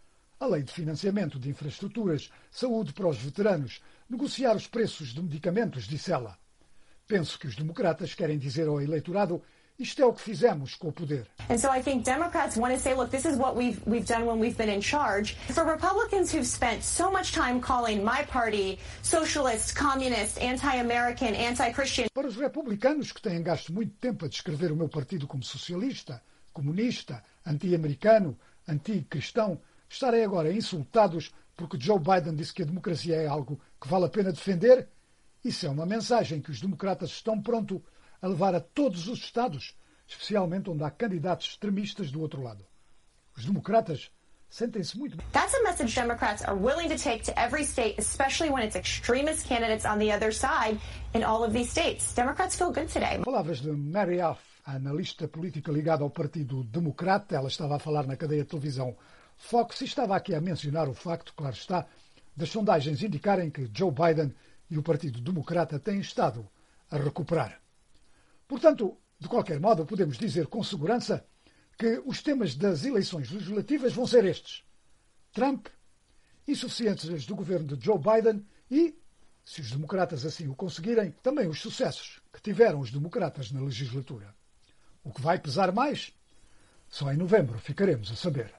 A lei de financiamento de infraestruturas, saúde para os veteranos, negociar os preços de medicamentos, disse ela. Penso que os democratas querem dizer ao eleitorado: isto é o que fizemos com o poder. And so I think Democrats want to say, look, this is what we've we've done when we've been in charge. For Republicans who've spent so much time calling my party socialist, communist, anti-American, anti-Christian. Para os republicanos que têm gasto muito tempo a descrever o meu partido como socialista, comunista, anti-americano, anti-cristão, estarem agora insultados porque Joe Biden disse que a democracia é algo que vale a pena defender? Isso é uma mensagem que os democratas estão prontos a levar a todos os estados, especialmente onde há candidatos extremistas do outro lado. Os democratas sentem-se muito bem. That's a message Democrats are willing to take to every state, especially when it's extremist candidates on the other side in all of these states. Democrats feel good today. Palavras de Mary Huff, a analista política ligada ao Partido Democrata. Ela estava a falar na cadeia de televisão Fox e estava aqui a mencionar o facto, claro está, das sondagens indicarem que Joe Biden e o Partido Democrata têm estado a recuperar. Portanto, de qualquer modo, podemos dizer com segurança que os temas das eleições legislativas vão ser estes: Trump, insuficiências do governo de Joe Biden e, se os democratas assim o conseguirem, também os sucessos que tiveram os democratas na legislatura. O que vai pesar mais? Só em novembro ficaremos a saber.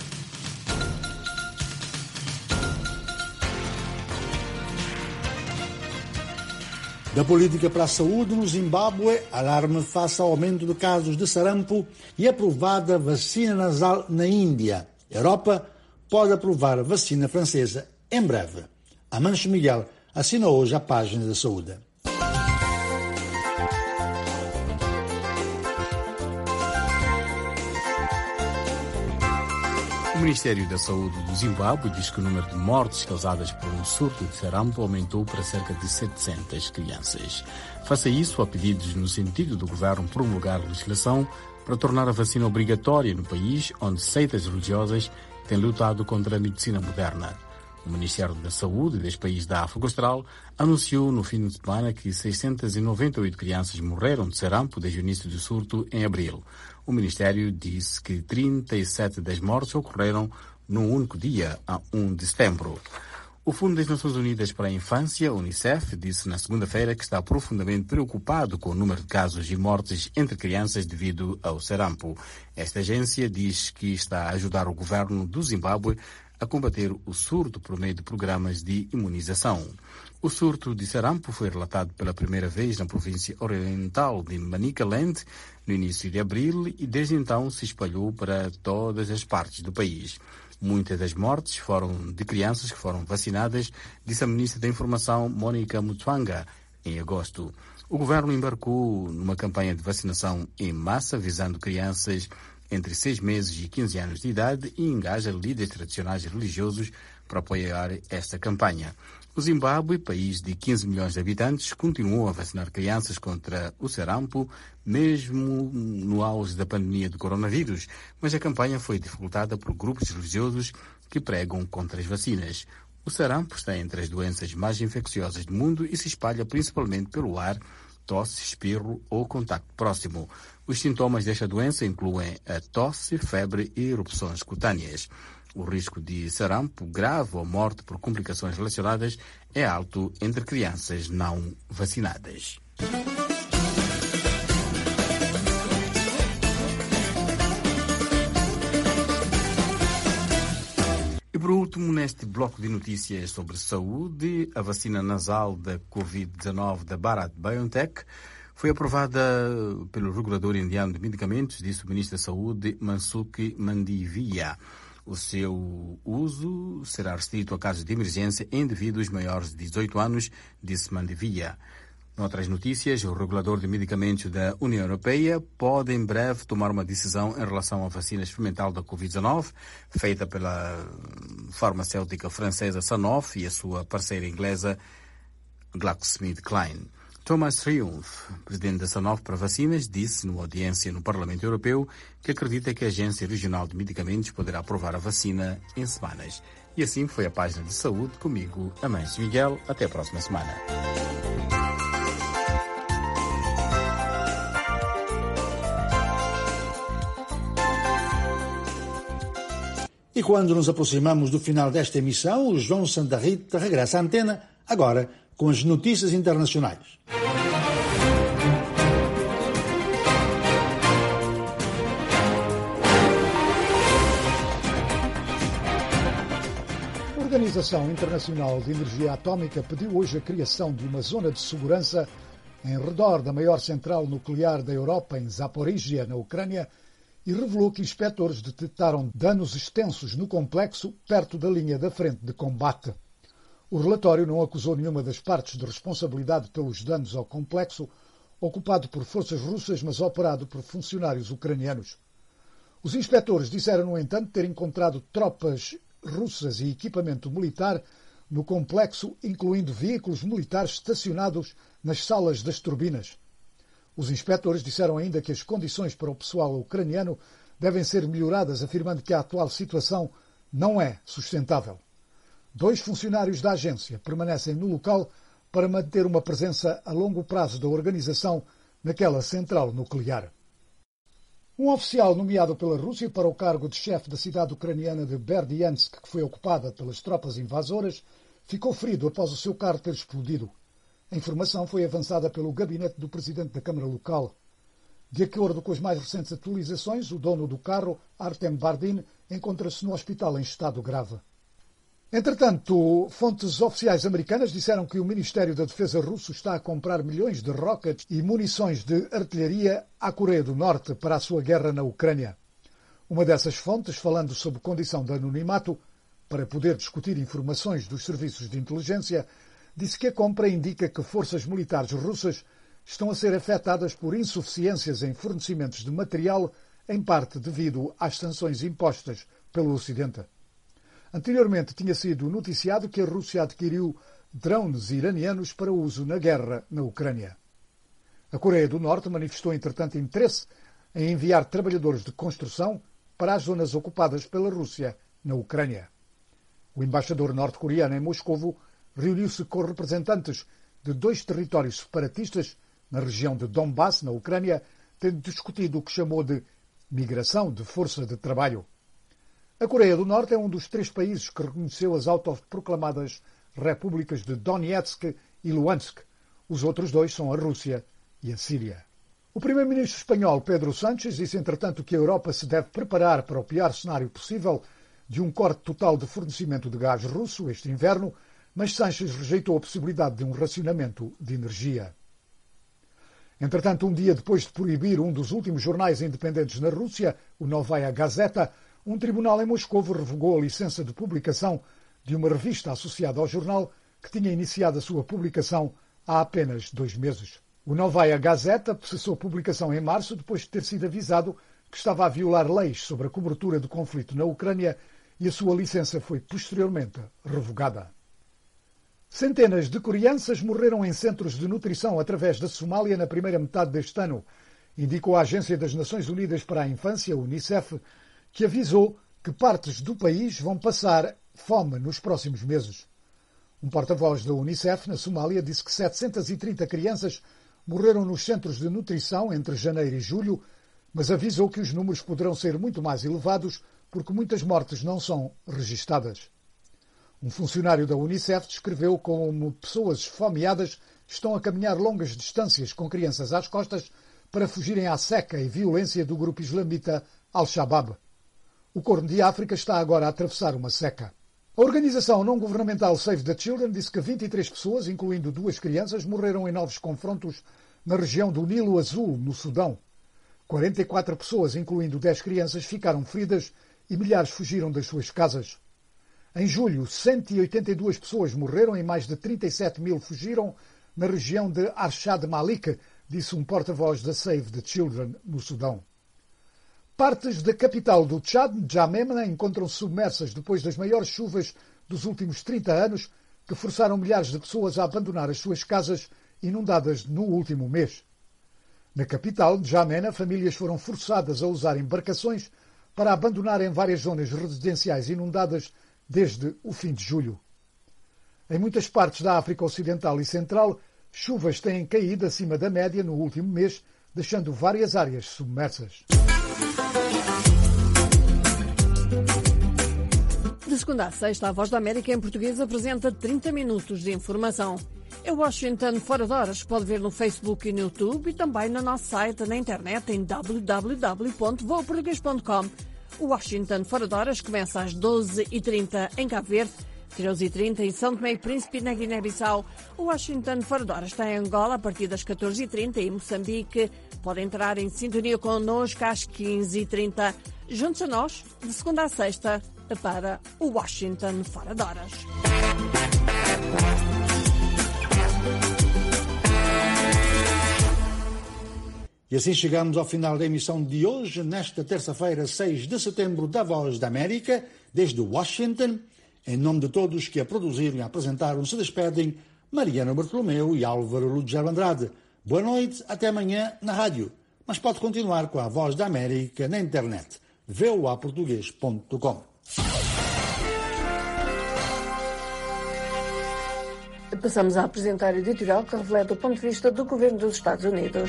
Da política para a saúde no Zimbábue, alarme face ao aumento de casos de sarampo e aprovada vacina nasal na Índia. A Europa pode aprovar a vacina francesa em breve. Amancio Miguel assina hoje a página da saúde. O Ministério da Saúde do Zimbábue diz que o número de mortes causadas por um surto de sarampo aumentou para cerca de setecentas crianças. Face a isso, há pedidos no sentido do governo promulgar legislação para tornar a vacina obrigatória no país, onde seitas religiosas têm lutado contra a medicina moderna. O Ministério da Saúde deste país da África Austral anunciou no fim de semana que seiscentas e noventa e oito crianças morreram de sarampo desde o início do surto em abril. O Ministério disse que trinta e sete das mortes ocorreram num único dia, a primeiro de setembro. O Fundo das Nações Unidas para a Infância, Unicef, disse na segunda-feira que está profundamente preocupado com o número de casos e mortes entre crianças devido ao sarampo. Esta agência diz que está a ajudar o governo do Zimbábue a combater o surto por meio de programas de imunização. O surto de sarampo foi relatado pela primeira vez na província oriental de Manicaland no início de abril e desde então se espalhou para todas as partes do país. Muitas das mortes foram de crianças que foram vacinadas, disse a ministra da Informação, Mônica Mutsvanga, em agosto. O governo embarcou numa campanha de vacinação em massa visando crianças entre seis meses e quinze anos de idade e engaja líderes tradicionais religiosos para apoiar esta campanha. O Zimbábue, país de quinze milhões de habitantes, continuou a vacinar crianças contra o sarampo, mesmo no auge da pandemia do coronavírus, mas a campanha foi dificultada por grupos religiosos que pregam contra as vacinas. O sarampo está entre as doenças mais infecciosas do mundo e se espalha principalmente pelo ar, tosse, espirro ou contacto próximo. Os sintomas desta doença incluem a tosse, febre e erupções cutâneas. O risco de sarampo grave ou morte por complicações relacionadas é alto entre crianças não vacinadas. último, neste bloco de notícias sobre saúde, a vacina nasal da covid dezenove da Bharat BioNTech foi aprovada pelo regulador indiano de medicamentos, disse o ministro da Saúde, Mansukh Mandaviya. O seu uso será restrito a casos de emergência em indivíduos maiores de dezoito anos, disse Mandaviya. Noutras notícias, o regulador de medicamentos da União Europeia pode em breve tomar uma decisão em relação à vacina experimental da covid dezenove, feita pela farmacêutica francesa Sanofi e a sua parceira inglesa GlaxoSmithKline. Thomas Triumph, presidente da Sanofi para vacinas, disse numa audiência no Parlamento Europeu que acredita que a Agência Regional de Medicamentos poderá aprovar a vacina em semanas. E assim foi a página de saúde comigo, Amâncio Miguel. Até a próxima semana. E quando nos aproximamos do final desta emissão, o João Santa Rita regressa à antena, agora com as notícias internacionais. A Organização Internacional de Energia Atómica pediu hoje a criação de uma zona de segurança em redor da maior central nuclear da Europa, em Zaporizhia, na Ucrânia, e revelou que inspectores detectaram danos extensos no complexo perto da linha da frente de combate. O relatório não acusou nenhuma das partes de responsabilidade pelos danos ao complexo, ocupado por forças russas, mas operado por funcionários ucranianos. Os inspectores disseram, no entanto, ter encontrado tropas russas e equipamento militar no complexo, incluindo veículos militares estacionados nas salas das turbinas. Os inspectores disseram ainda que as condições para o pessoal ucraniano devem ser melhoradas, afirmando que a atual situação não é sustentável. Dois funcionários da agência permanecem no local para manter uma presença a longo prazo da organização naquela central nuclear. Um oficial nomeado pela Rússia para o cargo de chefe da cidade ucraniana de Berdiansk, que foi ocupada pelas tropas invasoras, ficou ferido após o seu carro ter explodido. A informação foi avançada pelo gabinete do presidente da Câmara local. De acordo com as mais recentes atualizações, o dono do carro, Artem Bardin, encontra-se no hospital em estado grave. Entretanto, fontes oficiais americanas disseram que o Ministério da Defesa russo está a comprar milhões de rockets e munições de artilharia à Coreia do Norte para a sua guerra na Ucrânia. Uma dessas fontes, falando sob condição de anonimato, para poder discutir informações dos serviços de inteligência, disse que a compra indica que forças militares russas estão a ser afetadas por insuficiências em fornecimentos de material, em parte devido às sanções impostas pelo Ocidente. Anteriormente tinha sido noticiado que a Rússia adquiriu drones iranianos para uso na guerra na Ucrânia. A Coreia do Norte manifestou, entretanto, interesse em enviar trabalhadores de construção para as zonas ocupadas pela Rússia na Ucrânia. O embaixador norte-coreano em Moscovo reuniu-se com representantes de dois territórios separatistas na região de Donbass, na Ucrânia, tendo discutido o que chamou de migração de força de trabalho. A Coreia do Norte é um dos três países que reconheceu as autoproclamadas repúblicas de Donetsk e Luhansk. Os outros dois são a Rússia e a Síria. O primeiro-ministro espanhol Pedro Sánchez disse, entretanto, que a Europa se deve preparar para o pior cenário possível de um corte total de fornecimento de gás russo este inverno, mas Sánchez rejeitou a possibilidade de um racionamento de energia. Entretanto, um dia depois de proibir um dos últimos jornais independentes na Rússia, o Novaya Gazeta, um tribunal em Moscou revogou a licença de publicação de uma revista associada ao jornal que tinha iniciado a sua publicação há apenas dois meses. O Novaya Gazeta cessou a publicação em março depois de ter sido avisado que estava a violar leis sobre a cobertura do conflito na Ucrânia e a sua licença foi posteriormente revogada. Centenas de crianças morreram em centros de nutrição através da Somália na primeira metade deste ano, indicou a Agência das Nações Unidas para a Infância, Unicef, que avisou que partes do país vão passar fome nos próximos meses. Um porta-voz da Unicef na Somália disse que setecentas e trinta crianças morreram nos centros de nutrição entre janeiro e julho, mas avisou que os números poderão ser muito mais elevados porque muitas mortes não são registadas. Um funcionário da Unicef descreveu como pessoas esfomeadas estão a caminhar longas distâncias com crianças às costas para fugirem à seca e violência do grupo islamita Al-Shabaab. O Corno de África está agora a atravessar uma seca. A organização não-governamental Save the Children disse que vinte e três pessoas, incluindo duas crianças, morreram em novos confrontos na região do Nilo Azul, no Sudão. quarenta e quatro pessoas, incluindo dez crianças, ficaram feridas e milhares fugiram das suas casas. Em julho, cento e oitenta e duas pessoas morreram e mais de trinta e sete mil fugiram na região de Arshad Malik, disse um porta-voz da Save the Children, no Sudão. Partes da capital do Tchad, N'Djamena, encontram-se submersas depois das maiores chuvas dos últimos trinta anos, que forçaram milhares de pessoas a abandonar as suas casas inundadas no último mês. Na capital, N'Djamena, famílias foram forçadas a usar embarcações para abandonarem várias zonas residenciais inundadas desde o fim de julho. Em muitas partes da África Ocidental e Central, chuvas têm caído acima da média no último mês, deixando várias áreas submersas. De segunda a sexta, a Voz da América em português apresenta trinta minutos de informação. É Washington Fora de Horas, pode ver no Facebook e no YouTube e também no nosso site na internet em w w w ponto voa português ponto com. O Washington Fora de Horas começa às doze e trinta em Cabo Verde, treze e trinta em São Tomé e Príncipe na Guiné-Bissau. O Washington Fora de Horas está em Angola a partir das catorze e trinta e em Moçambique. Pode entrar em sintonia connosco às quinze e trinta. Juntos a nós, de segunda a sexta, para o Washington Fora de Horas. E assim chegamos ao final da emissão de hoje, nesta terça-feira, seis de setembro, da Voz da América, desde Washington. Em nome de todos que a produziram e a apresentaram, se despedem Mariana Bartolomeu e Álvaro Lugero Andrade. Boa noite, até amanhã na rádio. Mas pode continuar com a Voz da América na internet. voa português ponto com. Passamos a apresentar o editorial que reflete o ponto de vista do governo dos Estados Unidos.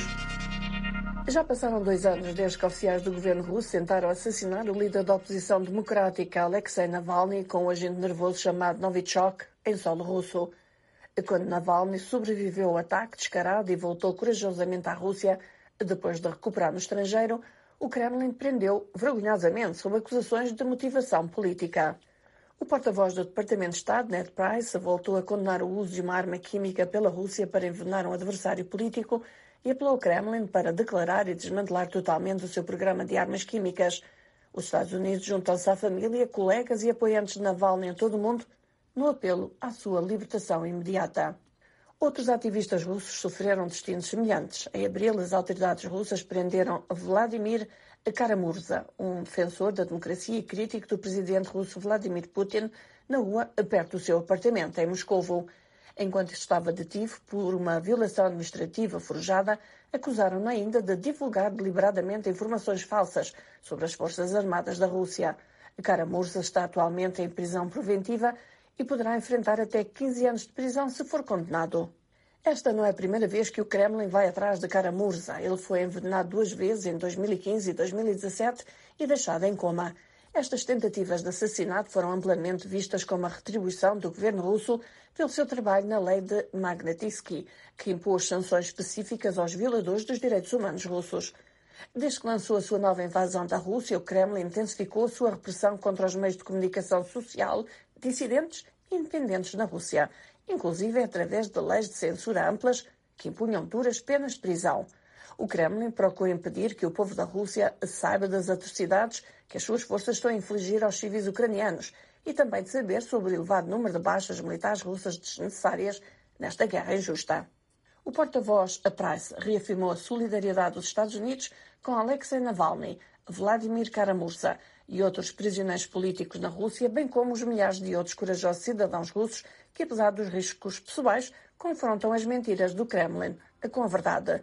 Já passaram dois anos desde que oficiais do governo russo tentaram assassinar o líder da oposição democrática Alexei Navalny com um agente nervoso chamado Novichok em solo russo. Quando Navalny sobreviveu ao ataque descarado e voltou corajosamente à Rússia, depois de recuperar no estrangeiro, o Kremlin prendeu vergonhosamente sob acusações de motivação política. O porta-voz do Departamento de Estado, Ned Price, voltou a condenar o uso de uma arma química pela Rússia para envenenar um adversário político e apelou ao Kremlin para declarar e desmantelar totalmente o seu programa de armas químicas. Os Estados Unidos juntam-se à família, colegas e apoiantes de Navalny em todo o mundo no apelo à sua libertação imediata. Outros ativistas russos sofreram destinos semelhantes. Em abril, as autoridades russas prenderam Vladimir Kara-Murza, um defensor da democracia e crítico do presidente russo Vladimir Putin, na rua perto do seu apartamento, em Moscovo. Enquanto estava detido por uma violação administrativa forjada, acusaram-no ainda de divulgar deliberadamente informações falsas sobre as Forças Armadas da Rússia. Kara-Murza está atualmente em prisão preventiva e poderá enfrentar até quinze anos de prisão se for condenado. Esta não é a primeira vez que o Kremlin vai atrás de Kara-Murza. Ele foi envenenado duas vezes, em dois mil e quinze e dois mil e dezassete, e deixado em coma. Estas tentativas de assassinato foram amplamente vistas como a retribuição do governo russo pelo seu trabalho na lei de Magnitsky, que impôs sanções específicas aos violadores dos direitos humanos russos. Desde que lançou a sua nova invasão da Rússia, o Kremlin intensificou a sua repressão contra os meios de comunicação social, dissidentes e independentes na Rússia, inclusive através de leis de censura amplas que impunham duras penas de prisão. O Kremlin procura impedir que o povo da Rússia saiba das atrocidades que as suas forças estão a infligir aos civis ucranianos e também de saber sobre o elevado número de baixas militares russas desnecessárias nesta guerra injusta. O porta-voz, a Price, reafirmou a solidariedade dos Estados Unidos com Alexei Navalny, Vladimir Kara-Murza e outros prisioneiros políticos na Rússia, bem como os milhares de outros corajosos cidadãos russos que, apesar dos riscos pessoais, confrontam as mentiras do Kremlin com a verdade.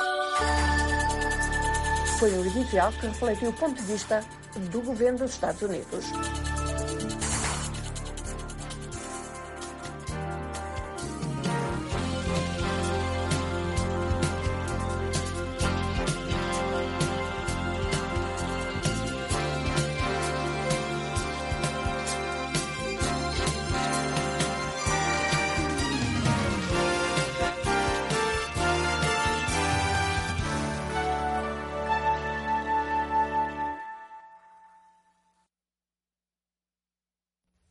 Foi um editorial que refletiu o ponto de vista do governo dos Estados Unidos.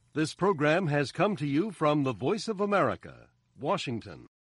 This program has come to you from the Voice of America, Washington.